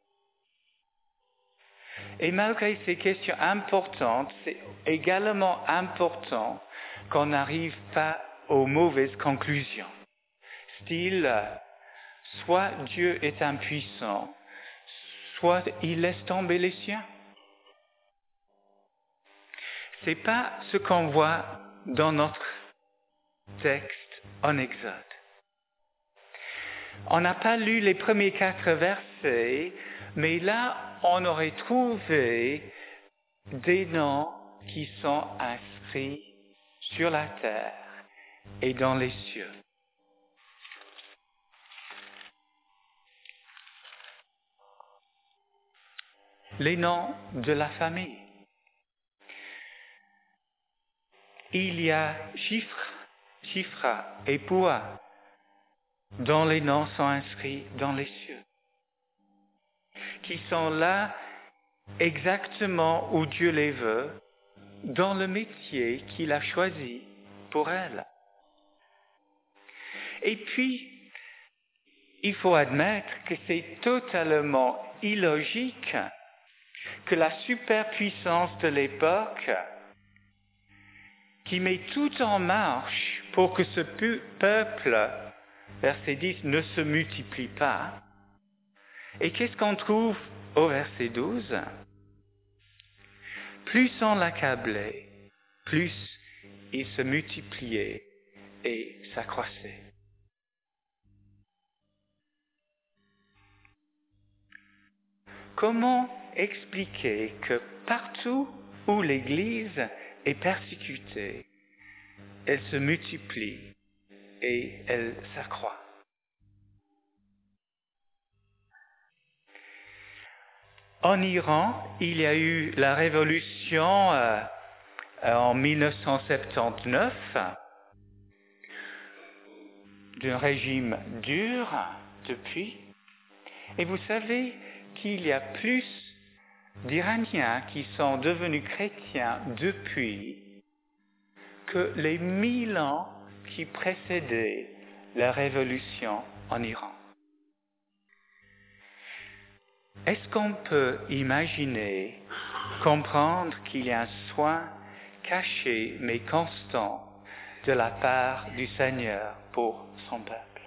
Et malgré ces questions importantes, c'est également important qu'on n'arrive pas aux mauvaises conclusions. Style, soit Dieu est impuissant, soit il laisse tomber les siens. C'est pas ce qu'on voit dans notre texte en Exode. On n'a pas lu les premiers 4 versets, mais là, on aurait trouvé des noms qui sont inscrits sur la terre et dans les cieux. Les noms de la famille. Il y a Shifra et Pua, dont les noms sont inscrits dans les cieux, qui sont là exactement où Dieu les veut, dans le métier qu'il a choisi pour elles. Et puis, il faut admettre que c'est totalement illogique que la superpuissance de l'époque, qui met tout en marche pour que ce peuple, verset 10, ne se multiplie pas. Et qu'est-ce qu'on trouve au verset 12? Plus on l'accablait, plus il se multipliait et s'accroissait. Comment expliquer que partout où l'Église est persécutée, elle se multiplie et elle s'accroît? En Iran, il y a eu la révolution en 1979 d'un régime dur depuis. Et vous savez qu'il y a plus d'Iraniens qui sont devenus chrétiens depuis que les 1000 ans qui précédaient la révolution en Iran. Est-ce qu'on peut imaginer, comprendre qu'il y a un soin caché mais constant de la part du Seigneur pour son peuple?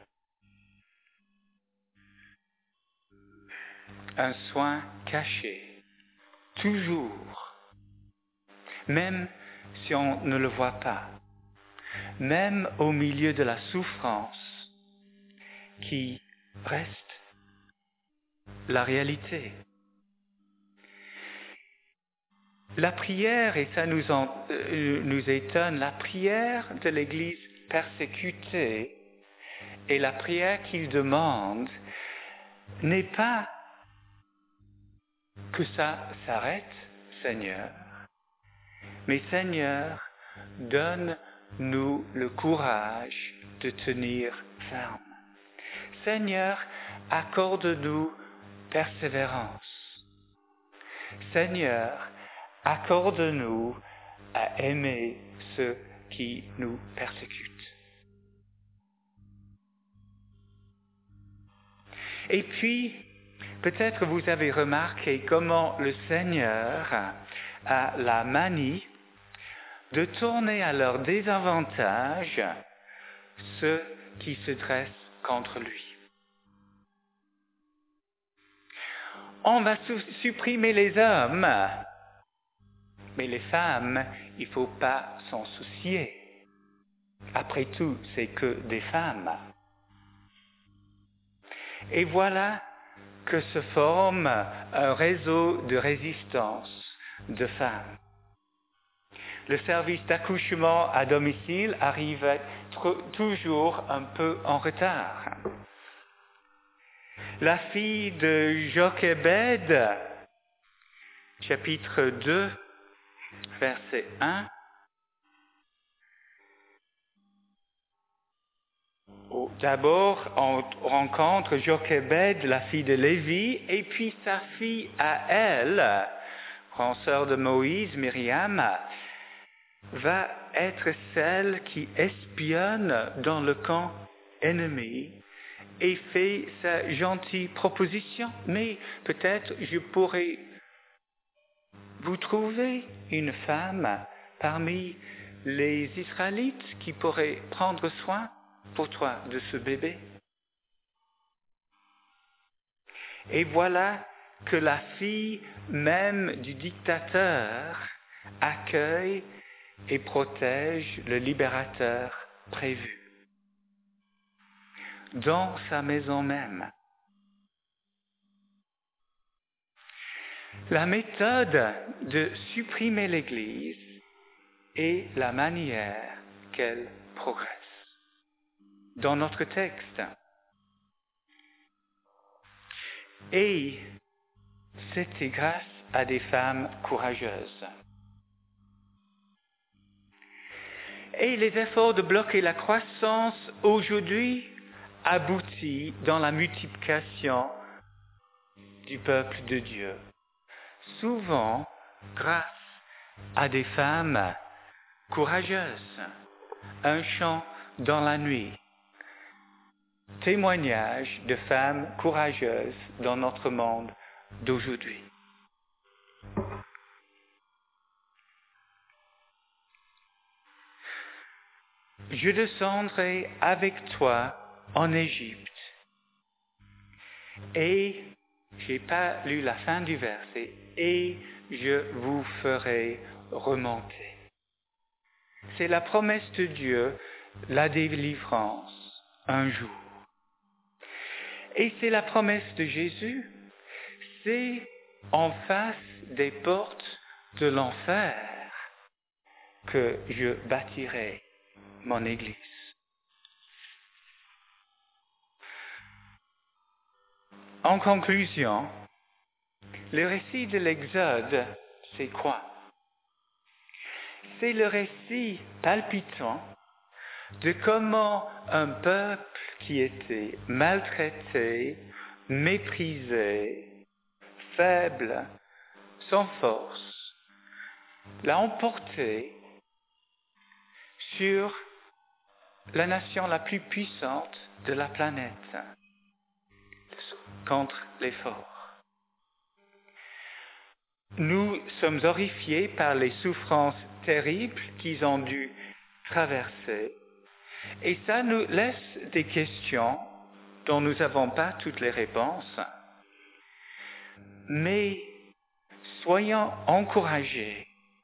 Un soin caché, toujours, même si on ne le voit pas, même au milieu de la souffrance qui reste la réalité. La prière, et ça nous étonne, la prière de l'Église persécutée et la prière qu'il demande n'est pas que ça s'arrête, Seigneur, mais Seigneur, donne-nous le courage de tenir ferme. Seigneur, accorde-nous persévérance. Seigneur, accorde-nous à aimer ceux qui nous persécutent. Et puis, peut-être vous avez remarqué comment le Seigneur a la manie de tourner à leur désavantage ceux qui se dressent contre lui. On va supprimer les hommes, mais les femmes, il ne faut pas s'en soucier. Après tout, c'est que des femmes. Et voilà que se forme un réseau de résistance de femmes. Le service d'accouchement à domicile arrive toujours un peu en retard. La fille de Jochebed, chapitre 2, verset 1. D'abord, on rencontre Jochebed, la fille de Lévi, et puis sa fille à elle, grande sœur de Moïse, Myriam, va être celle qui espionne dans le camp ennemi et fait sa gentille proposition. Mais peut-être je pourrais vous trouver une femme parmi les Israélites qui pourrait prendre soin pour toi de ce bébé. Et voilà que la fille même du dictateur accueille et protège le libérateur prévu dans sa maison même. La méthode de supprimer l'Église est la manière qu'elle progresse. Dans notre texte. Et c'était grâce à des femmes courageuses. Et les efforts de bloquer la croissance aujourd'hui aboutissent dans la multiplication du peuple de Dieu. Souvent grâce à des femmes courageuses. Un chant dans la nuit. Témoignage de femmes courageuses dans notre monde d'aujourd'hui. Je descendrai avec toi en Égypte. Et, j'ai pas lu la fin du verset, et je vous ferai remonter. C'est la promesse de Dieu, la délivrance, un jour. Et c'est la promesse de Jésus, c'est en face des portes de l'enfer que je bâtirai mon Église. En conclusion, le récit de l'Exode, c'est quoi? C'est le récit palpitant de comment un peuple qui était maltraité, méprisé, faible, sans force, l'a emporté sur la nation la plus puissante de la planète contre les forts. Nous sommes horrifiés par les souffrances terribles qu'ils ont dû traverser. Et ça nous laisse des questions dont nous n'avons pas toutes les réponses. Mais soyons encouragés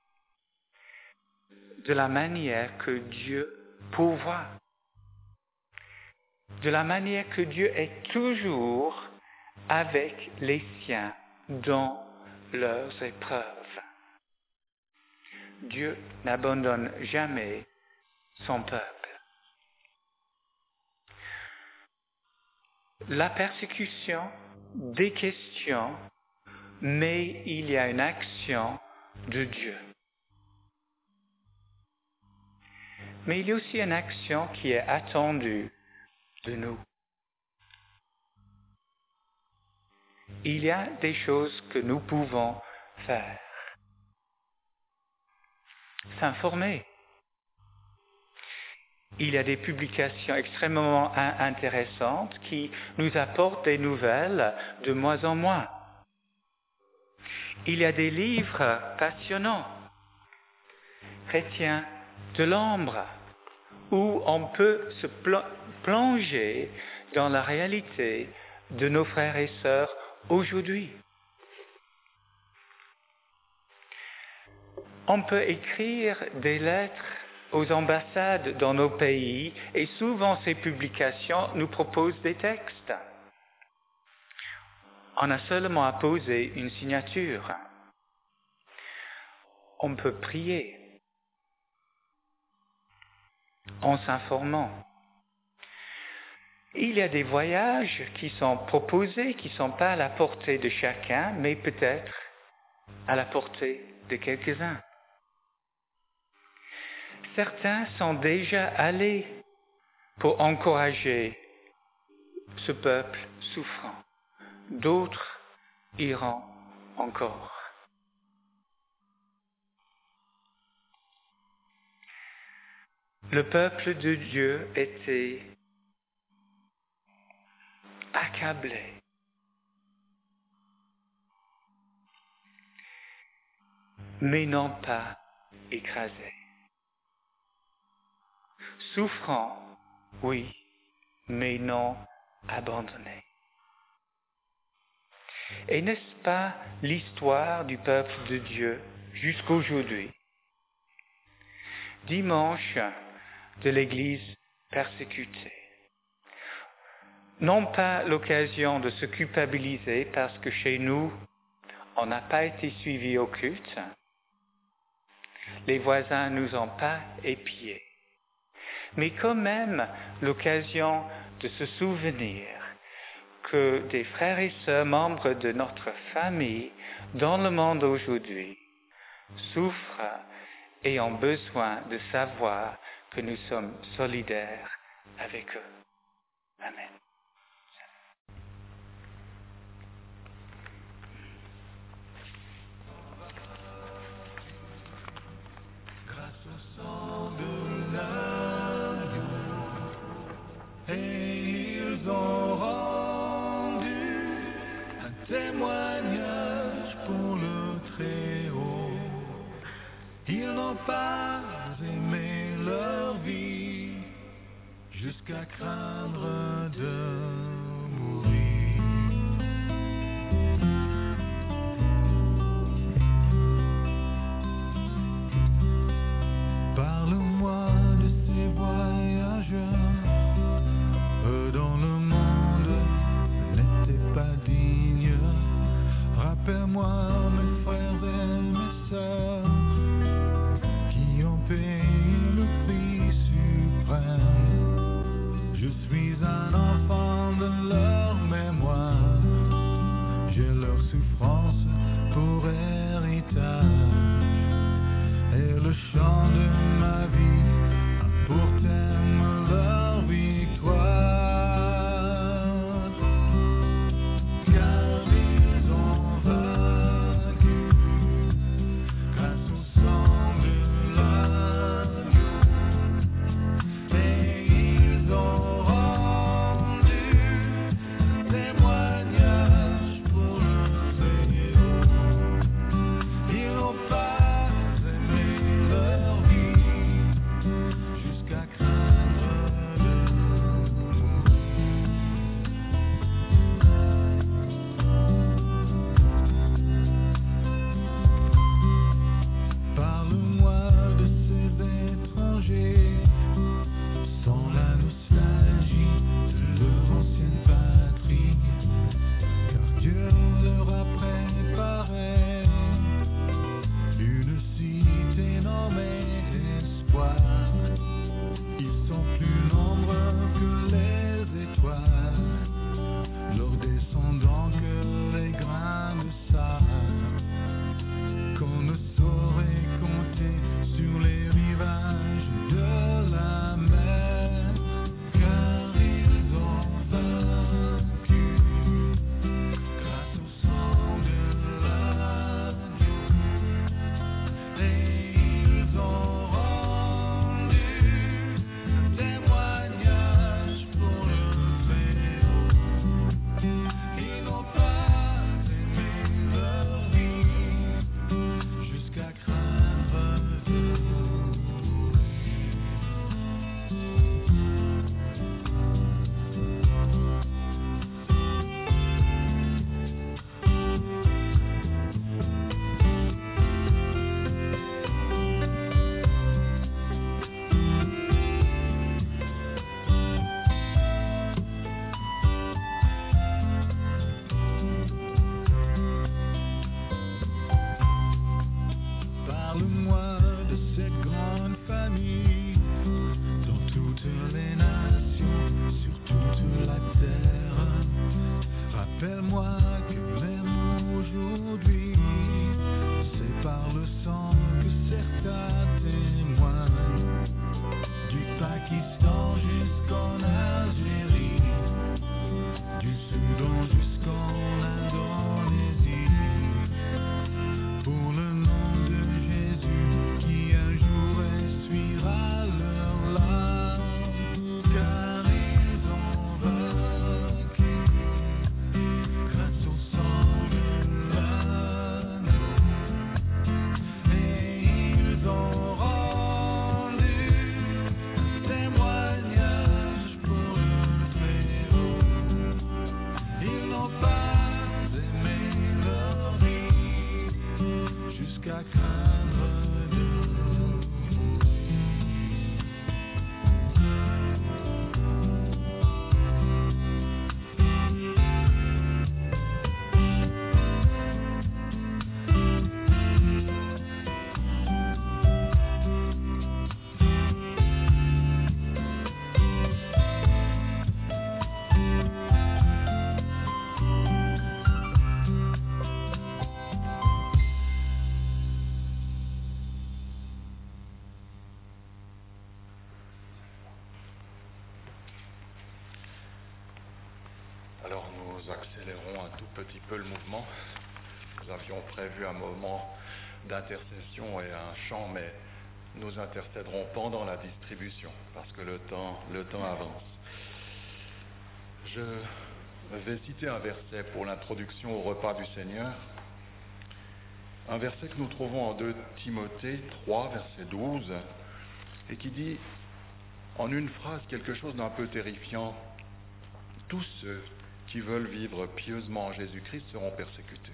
de la manière que Dieu pourvoit, de la manière que Dieu est toujours avec les siens dans leurs épreuves. Dieu n'abandonne jamais son peuple. La persécution, des questions, mais il y a une action de Dieu. Mais il y a aussi une action qui est attendue de nous. Il y a des choses que nous pouvons faire. S'informer. il y a des publications extrêmement intéressantes qui nous apportent des nouvelles de moins en moins. Il y a des livres passionnants, chrétiens de l'ombre, où on peut se plonger dans la réalité de nos frères et sœurs aujourd'hui. On peut écrire des lettres aux ambassades dans nos pays et souvent ces publications nous proposent des textes. On a seulement à poser une signature. On peut prier en s'informant. Il y a des voyages qui sont proposés, qui ne sont pas à la portée de chacun, mais peut-être à la portée de quelques-uns. Certains sont déjà allés pour encourager ce peuple souffrant. D'autres iront encore. Le peuple de Dieu était accablé. Mais non pas écrasé. Souffrant, oui, mais non abandonné. Et n'est-ce pas l'histoire du peuple de Dieu jusqu'aujourd'hui? Dimanche de l'Église persécutée. Non pas l'occasion de se culpabiliser parce que chez nous, on n'a pas été suivis au culte. Les voisins ne nous ont pas épiés. Mais quand même l'occasion de se souvenir que des frères et sœurs membres de notre famille dans le monde aujourd'hui souffrent et ont besoin de savoir que nous sommes solidaires avec eux. Amen. Grâce au sang de l'agneau, et ils ont rendu un témoignage pour le Très-Haut. Ils n'ont pas aimé leur vie jusqu'à craindre de mourir. Parle-moi de ces voyageurs, eux dont le monde n'était pas digne. Rappelle-moi mes frères et mes sœurs qui ont payé le prix suprême. Je suis un enfant accélérons un tout petit peu le mouvement. Nous avions prévu un moment d'intercession et un chant, mais nous intercéderons pendant la distribution, parce que le temps avance. Je vais citer un verset pour l'introduction au repas du Seigneur, un verset que nous trouvons en 2 Timothée 3, verset 12, et qui dit en une phrase quelque chose d'un peu terrifiant: tous ceux qui veulent vivre pieusement en Jésus-Christ seront persécutés.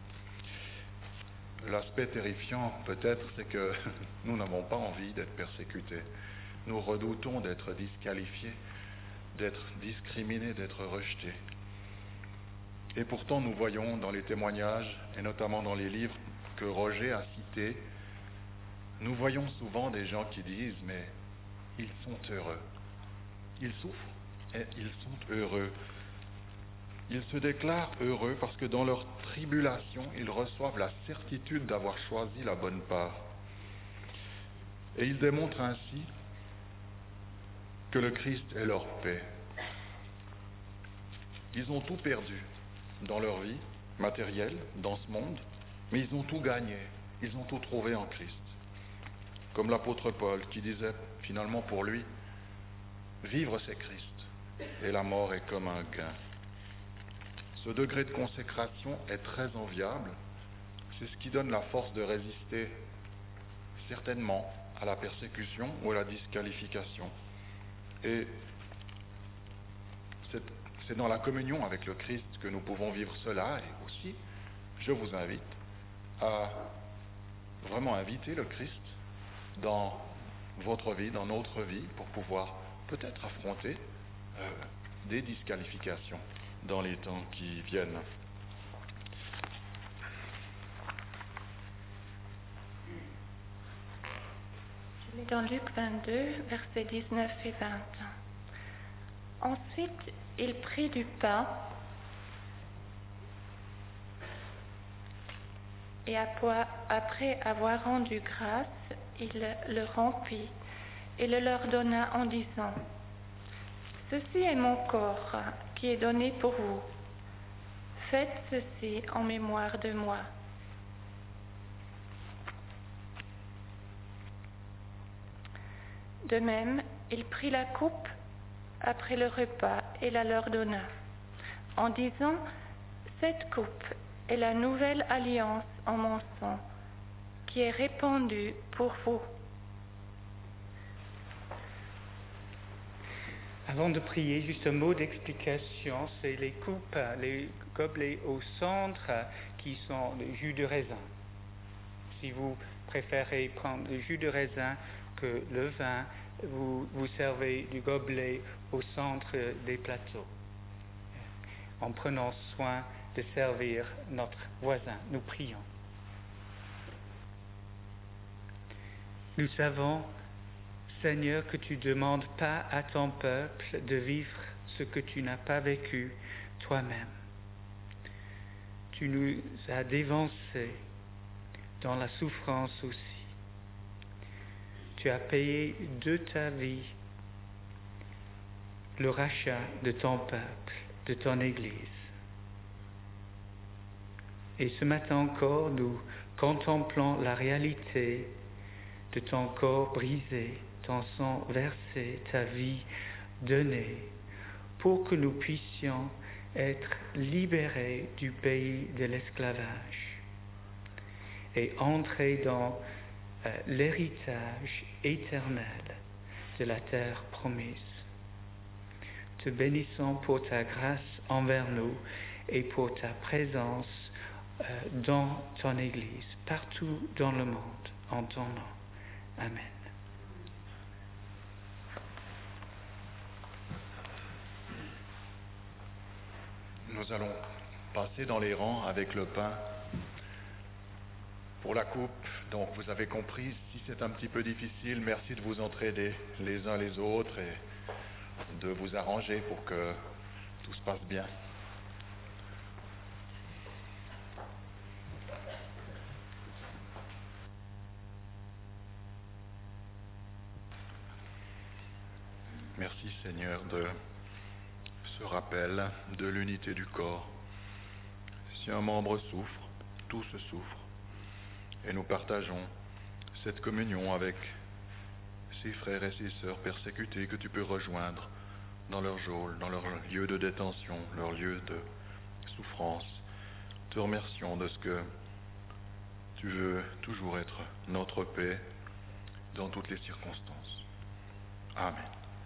L'aspect terrifiant, peut-être, c'est que nous n'avons pas envie d'être persécutés. Nous redoutons d'être disqualifiés, d'être discriminés, d'être rejetés. Et pourtant, nous voyons dans les témoignages, et notamment dans les livres que Roger a cités, nous voyons souvent des gens qui disent: mais ils sont heureux. Ils souffrent et ils sont heureux. Ils se déclarent heureux parce que dans leur tribulation, ils reçoivent la certitude d'avoir choisi la bonne part. Et ils démontrent ainsi que le Christ est leur paix. Ils ont tout perdu dans leur vie matérielle, dans ce monde, mais ils ont tout gagné, ils ont tout trouvé en Christ. Comme l'apôtre Paul qui disait finalement pour lui: vivre c'est Christ et la mort est comme un gain. Ce degré de consécration est très enviable. C'est ce qui donne la force de résister certainement à la persécution ou à la disqualification. Et c'est dans la communion avec le Christ que nous pouvons vivre cela. Et aussi, je vous invite à vraiment inviter le Christ dans votre vie, dans notre vie, pour pouvoir peut-être affronter des disqualifications dans les temps qui viennent. Je lis dans Luc 22, versets 19 et 20. Ensuite, il prit du pain et après avoir rendu grâce, il le rompit et le leur donna en disant: ceci est mon corps qui est donné pour vous. Faites ceci en mémoire de moi. De même, il prit la coupe après le repas et la leur donna, en disant: cette coupe est la nouvelle alliance en mon sang, qui est répandue pour vous. Avant de prier, juste un mot d'explication, c'est les coupes, les gobelets au centre qui sont le jus de raisin. Si vous préférez prendre le jus de raisin que le vin, vous servez du gobelet au centre des plateaux, en prenant soin de servir notre voisin. Nous prions. Nous savons, Seigneur, que tu ne demandes pas à ton peuple de vivre ce que tu n'as pas vécu toi-même. Tu nous as dévancés dans la souffrance aussi. Tu as payé de ta vie le rachat de ton peuple, de ton Église. Et ce matin encore, nous contemplons la réalité de ton corps brisé, ton sang versé, ta vie donnée, pour que nous puissions être libérés du pays de l'esclavage et entrer dans l'héritage éternel de la terre promise. Te bénissons pour ta grâce envers nous et pour ta présence dans ton Église, partout dans le monde, en ton nom. Amen. Nous allons passer dans les rangs avec le pain. Pour la coupe, donc vous avez compris, si c'est un petit peu difficile, merci de vous entraider les uns les autres et de vous arranger pour que tout se passe bien. Merci Seigneur de ce rappel de l'unité du corps. Si un membre souffre, tous souffrent. Et nous partageons cette communion avec ces frères et ces sœurs persécutés que tu peux rejoindre dans leur geôle, dans leur lieu de détention, leur lieu de souffrance. Te remercions de ce que tu veux toujours être notre paix dans toutes les circonstances. Amen.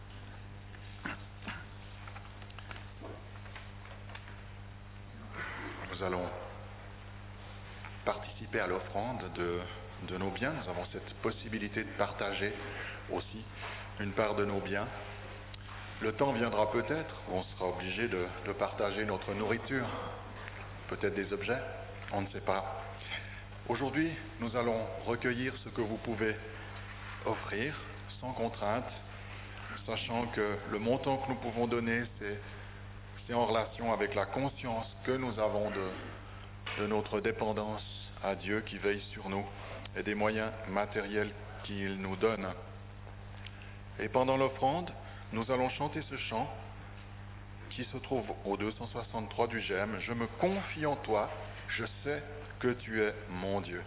Nous allons participer à l'offrande de nos biens. Nous avons cette possibilité de partager aussi une part de nos biens. Le temps viendra peut-être où on sera obligé de partager notre nourriture, peut-être des objets, on ne sait pas. Aujourd'hui, nous allons recueillir ce que vous pouvez offrir sans contrainte, sachant que le montant que nous pouvons donner, c'est en relation avec la conscience que nous avons de notre dépendance à Dieu qui veille sur nous et des moyens matériels qu'il nous donne. Et pendant l'offrande, nous allons chanter ce chant qui se trouve au 263 du GEM. Je me confie en toi, je sais que tu es mon Dieu.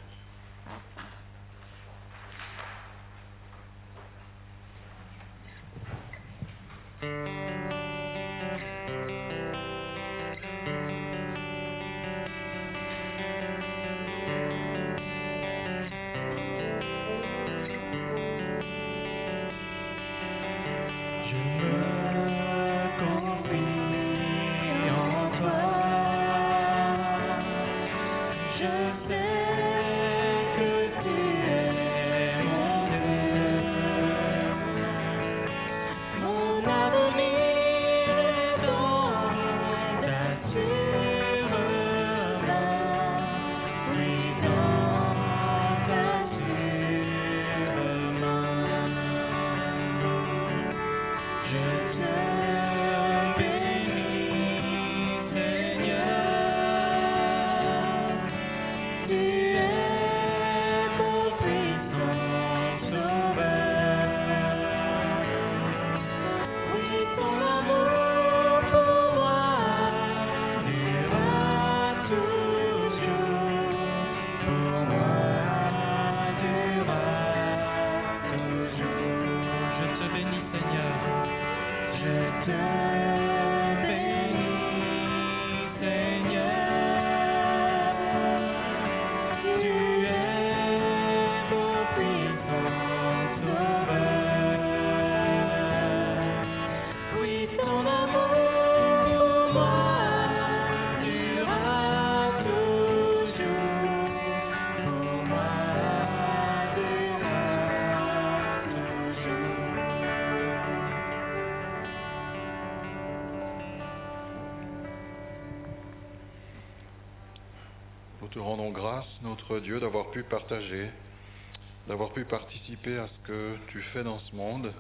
Nous te rendons grâce, notre Dieu, d'avoir pu partager, d'avoir pu participer à ce que tu fais dans ce monde,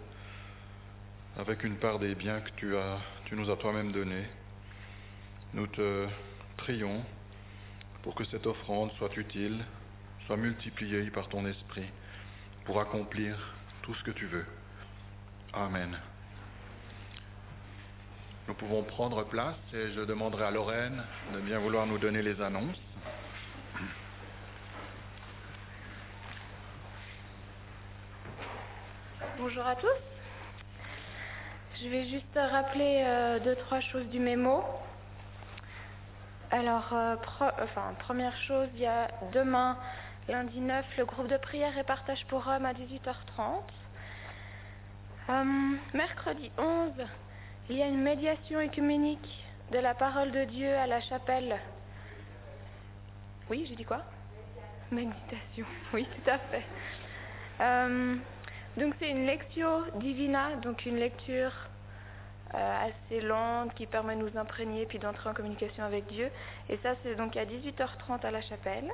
avec une part des biens que tu nous as toi-même donnés. Nous te prions pour que cette offrande soit utile, soit multipliée par ton esprit, pour accomplir tout ce que tu veux. Amen. Nous pouvons prendre place et je demanderai à Lorraine de bien vouloir nous donner les annonces. Bonjour à tous. Je vais juste rappeler 2-3 choses du mémo. Alors, première chose, il y a demain, lundi 9, le groupe de prière et partage pour hommes à 18h30. Mercredi 11, il y a une médiation œcuménique de la parole de Dieu à la chapelle. Oui, j'ai dit quoi? Méditation, oui, tout à fait. Donc c'est une lectio divina, donc une lecture assez lente qui permet de nous imprégner puis d'entrer en communication avec Dieu. Et ça c'est donc à 18h30 à la chapelle.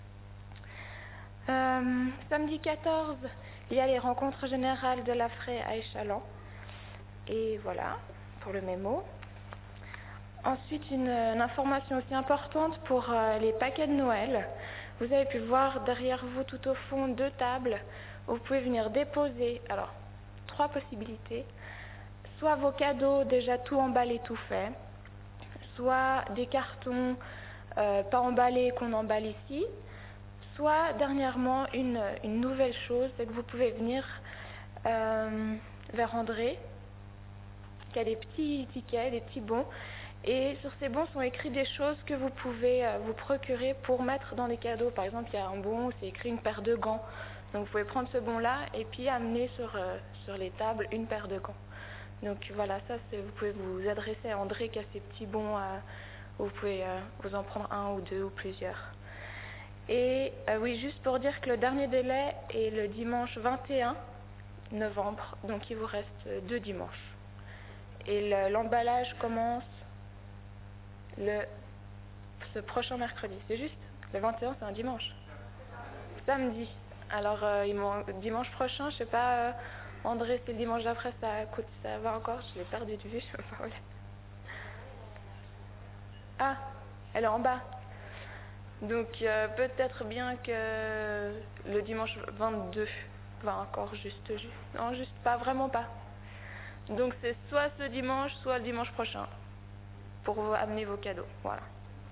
Samedi 14, il y a les rencontres générales de la Fraie à Échalant. Et voilà, pour le mémo. Ensuite, une information aussi importante pour les paquets de Noël. Vous avez pu voir derrière vous tout au fond 2 tables où vous pouvez venir déposer, alors 3 possibilités, soit vos cadeaux déjà tout emballés, tout fait, soit des cartons pas emballé qu'on emballe ici. Soit dernièrement, une nouvelle chose, c'est que vous pouvez venir vers André, qui a des petits tickets, des petits bons. Et sur ces bons sont écrits des choses que vous pouvez vous procurer pour mettre dans des cadeaux. Par exemple, il y a un bon où c'est écrit une paire de gants. Donc vous pouvez prendre ce bon-là et puis amener sur les tables une paire de gants. Donc voilà, ça vous pouvez vous adresser à André qui a ces petits bons, où vous pouvez vous en prendre un ou deux ou plusieurs. Et oui, juste pour dire que le dernier délai est le dimanche 21 novembre, donc il vous reste 2 dimanches. Et l'emballage commence ce prochain mercredi, c'est juste. Le 21, c'est un dimanche. Samedi. Alors, dimanche prochain, je sais pas, André, c'est le dimanche d'après, ça va encore, je l'ai perdu de vue, je sais pas où elle est. Ah, elle est en bas. Donc, peut-être bien que le dimanche 22 va encore juste. Non, juste pas, vraiment pas. Donc, c'est soit ce dimanche, soit le dimanche prochain, pour vous amener vos cadeaux. Voilà.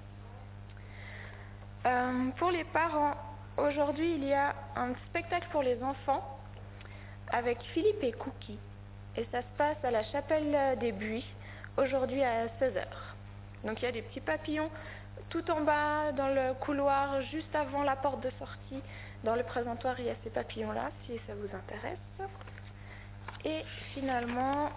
Pour les parents, aujourd'hui, il y a un spectacle pour les enfants avec Philippe et Cookie. Et ça se passe à la chapelle des Buis, aujourd'hui à 16h. Donc il y a des petits papillons tout en bas dans le couloir, juste avant la porte de sortie. Dans le présentoir, il y a ces papillons-là, si ça vous intéresse. Et finalement,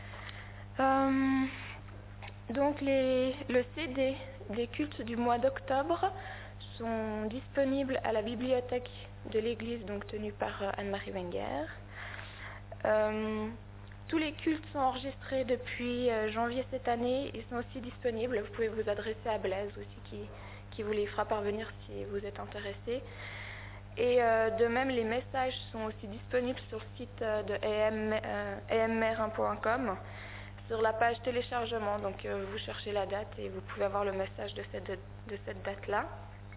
donc le CD des cultes du mois d'octobre sont disponibles à la bibliothèque de l'église, donc tenue par Anne-Marie Wenger. Tous les cultes sont enregistrés depuis janvier cette année. Ils sont aussi disponibles. Vous pouvez vous adresser à Blaise aussi qui vous les fera parvenir si vous êtes intéressé. Et de même, les messages sont aussi disponibles sur le site de emmer1.com sur la page téléchargement. Donc vous cherchez la date et vous pouvez avoir le message de cette date-là.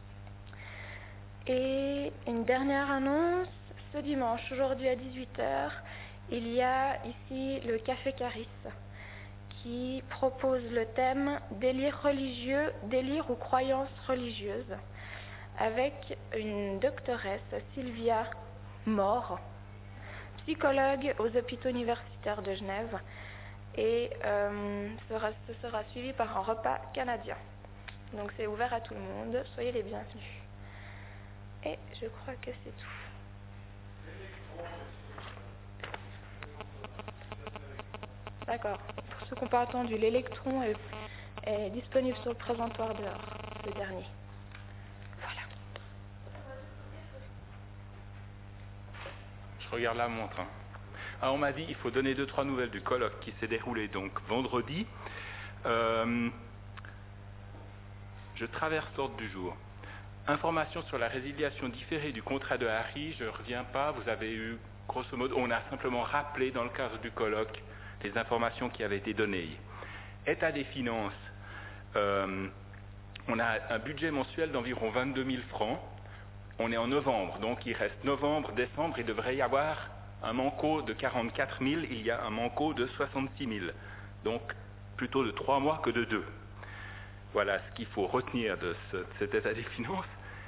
Et une dernière annonce, ce dimanche, aujourd'hui à 18h, il y a ici le Café Caris qui propose le thème délire religieux, délire ou croyances religieuses, avec une doctoresse, Sylvia Mort, psychologue aux hôpitaux universitaires de Genève, et ce sera suivi par un repas canadien. Donc c'est ouvert à tout le monde, soyez les bienvenus. Et je crois que c'est tout. D'accord. Pour ceux qui n'ont pas attendu, l'électron est disponible sur le présentoir dehors, le dernier. Voilà. Je regarde la montre. Alors on m'a dit il faut donner 2-3 nouvelles du colloque qui s'est déroulé donc vendredi. Je traverse l'ordre du jour. Information sur la résiliation différée du contrat de Harry, je ne reviens pas, vous avez eu, grosso modo, on a simplement rappelé dans le cadre du colloque les informations qui avaient été données. État des finances, on a un budget mensuel d'environ 22 000 francs, on est en novembre, donc il reste novembre, décembre, il devrait y avoir un manco de 44 000, il y a un manco de 66 000, donc plutôt de 3 mois que de 2. Voilà ce qu'il faut retenir de cet état des finances.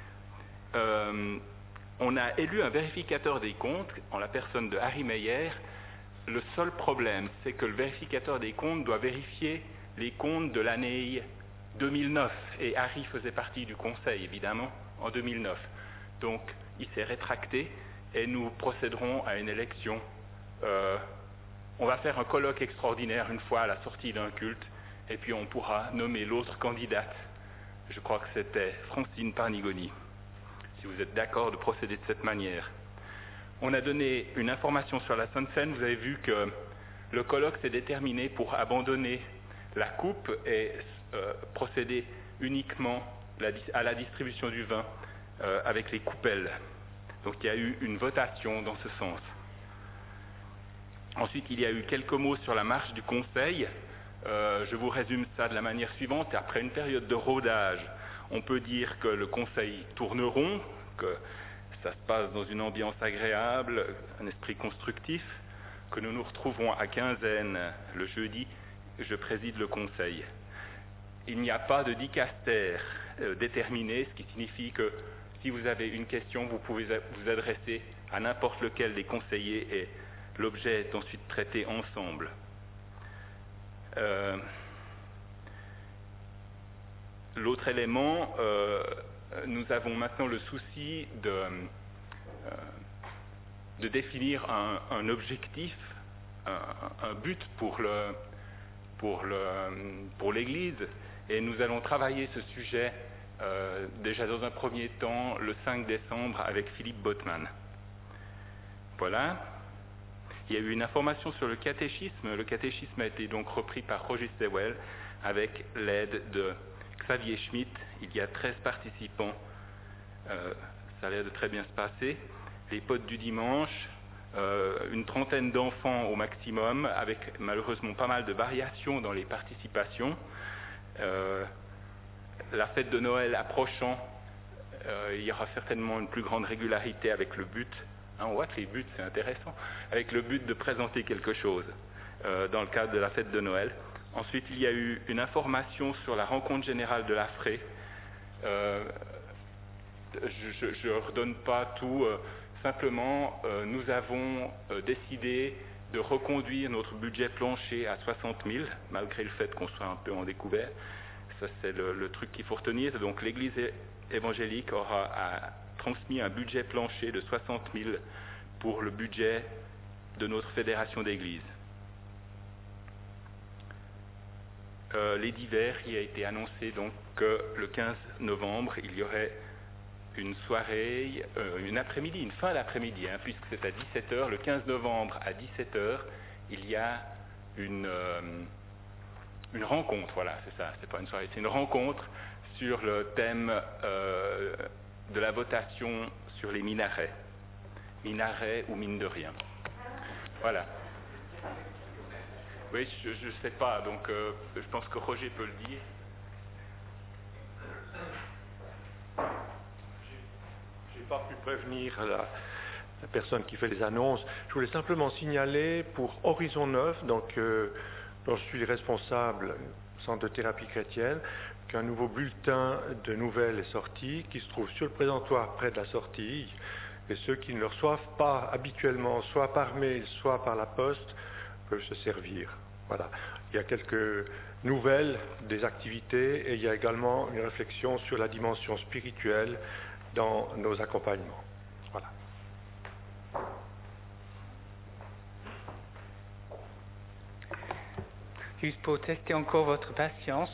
On a élu un vérificateur des comptes en la personne de Harry Meyer. Le seul problème, c'est que le vérificateur des comptes doit vérifier les comptes de l'année 2009. Et Harry faisait partie du conseil, évidemment, en 2009. Donc, il s'est rétracté et nous procéderons à une élection. On va faire un colloque extraordinaire une fois à la sortie d'un culte. Et puis on pourra nommer l'autre candidate. Je crois que c'était Francine Parnigoni, si vous êtes d'accord de procéder de cette manière. On a donné une information sur la Sainte Seine. Vous avez vu que le colloque s'est déterminé pour abandonner la coupe et procéder uniquement à la distribution du vin avec les coupelles. Donc il y a eu une votation dans ce sens. Ensuite, il y a eu quelques mots sur la marche du Conseil. Je vous résume ça de la manière suivante. Après une période de rodage, on peut dire que le Conseil tourne rond, que ça se passe dans une ambiance agréable, un esprit constructif, que nous nous retrouvons à quinzaine le jeudi. Je préside le Conseil. Il n'y a pas de dicaster déterminé, ce qui signifie que si vous avez une question, vous pouvez vous adresser à n'importe lequel des conseillers et l'objet est ensuite traité ensemble. L'autre élément, nous avons maintenant le souci de définir un objectif, un but pour l'Église, et nous allons travailler ce sujet déjà dans un premier temps le 5 décembre avec Philippe Bottman. Voilà. Il y a eu une information sur le catéchisme. Le catéchisme a été donc repris par Roger Sewell avec l'aide de Xavier Schmitt. Il y a 13 participants. Ça a l'air de très bien se passer. Les potes du dimanche, une trentaine d'enfants au maximum, avec malheureusement pas mal de variations dans les participations. La fête de Noël approchant, il y aura certainement une plus grande régularité avec le but. On voit que les buts, c'est intéressant, avec le but de présenter quelque chose dans le cadre de la fête de Noël. Ensuite, il y a eu une information sur la rencontre générale de l'AFRE. Je ne redonne pas tout, simplement nous avons décidé de reconduire notre budget plancher à 60 000, malgré le fait qu'on soit un peu en découvert. Ça, c'est le truc qu'il faut retenir. Donc l'Église évangélique aura transmis un budget plancher de 60 000 pour le budget de notre fédération d'églises. Les divers, il a été annoncé donc que le 15 novembre, il y aurait une soirée, une après-midi, une fin d'après-midi, puisque c'est à 17h. Le 15 novembre à 17h, il y a une rencontre, voilà, c'est ça, c'est pas une soirée, c'est une rencontre sur le thème de la votation sur les minarets. Minarets ou mine de rien. Voilà. Oui, je ne sais pas, donc je pense que Roger peut le dire. J'ai pas pu prévenir la personne qui fait les annonces. Je voulais simplement signaler pour Horizon 9, donc dont je suis responsable, Centre de thérapie chrétienne, qu'un nouveau bulletin de nouvelles est sorti, qui se trouve sur le présentoir près de la sortie, et ceux qui ne le reçoivent pas habituellement, soit par mail, soit par la poste, peuvent se servir. Voilà. Il y a quelques nouvelles des activités et il y a également une réflexion sur la dimension spirituelle dans nos accompagnements. Voilà. Juste pour tester encore votre patience,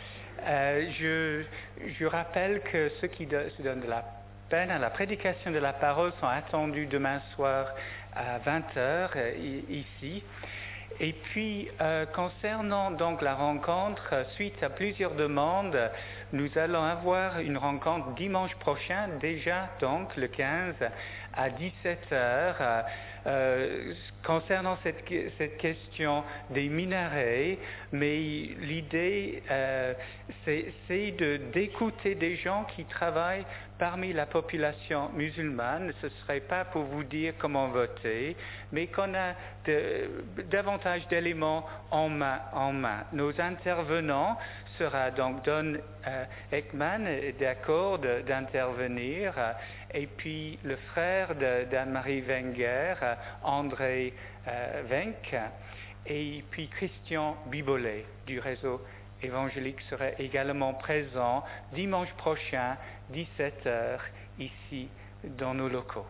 je rappelle que ceux qui se donnent de la peine à la prédication de la parole sont attendus demain soir à 20h ici. Et puis, concernant donc la rencontre, suite à plusieurs demandes, nous allons avoir une rencontre dimanche prochain, déjà donc le 15 à 17h, concernant cette question des minarets. Mais l'idée, c'est d'écouter des gens qui travaillent parmi la population musulmane. Ce ne serait pas pour vous dire comment voter, mais qu'on a davantage d'éléments en main. Nos intervenants sera donc Don Ekman d'accord d'intervenir, et puis le frère d'Anne-Marie Wenger, André Wenck, et puis Christian Bibolet du réseau évangélique serait également présent dimanche prochain, 17h, ici dans nos locaux.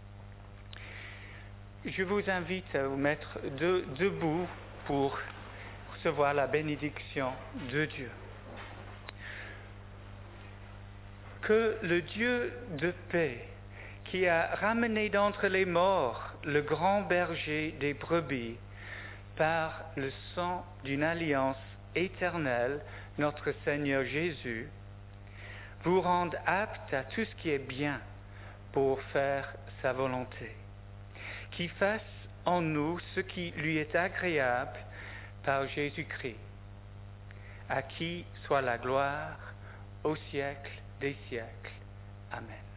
Je vous invite à vous mettre debout pour recevoir la bénédiction de Dieu. Que le Dieu de paix, qui a ramené d'entre les morts le grand berger des brebis, par le sang d'une alliance éternelle, notre Seigneur Jésus, vous rende apte à tout ce qui est bien pour faire sa volonté, qui fasse en nous ce qui lui est agréable par Jésus-Christ, à qui soit la gloire au siècle des siècles. Amen.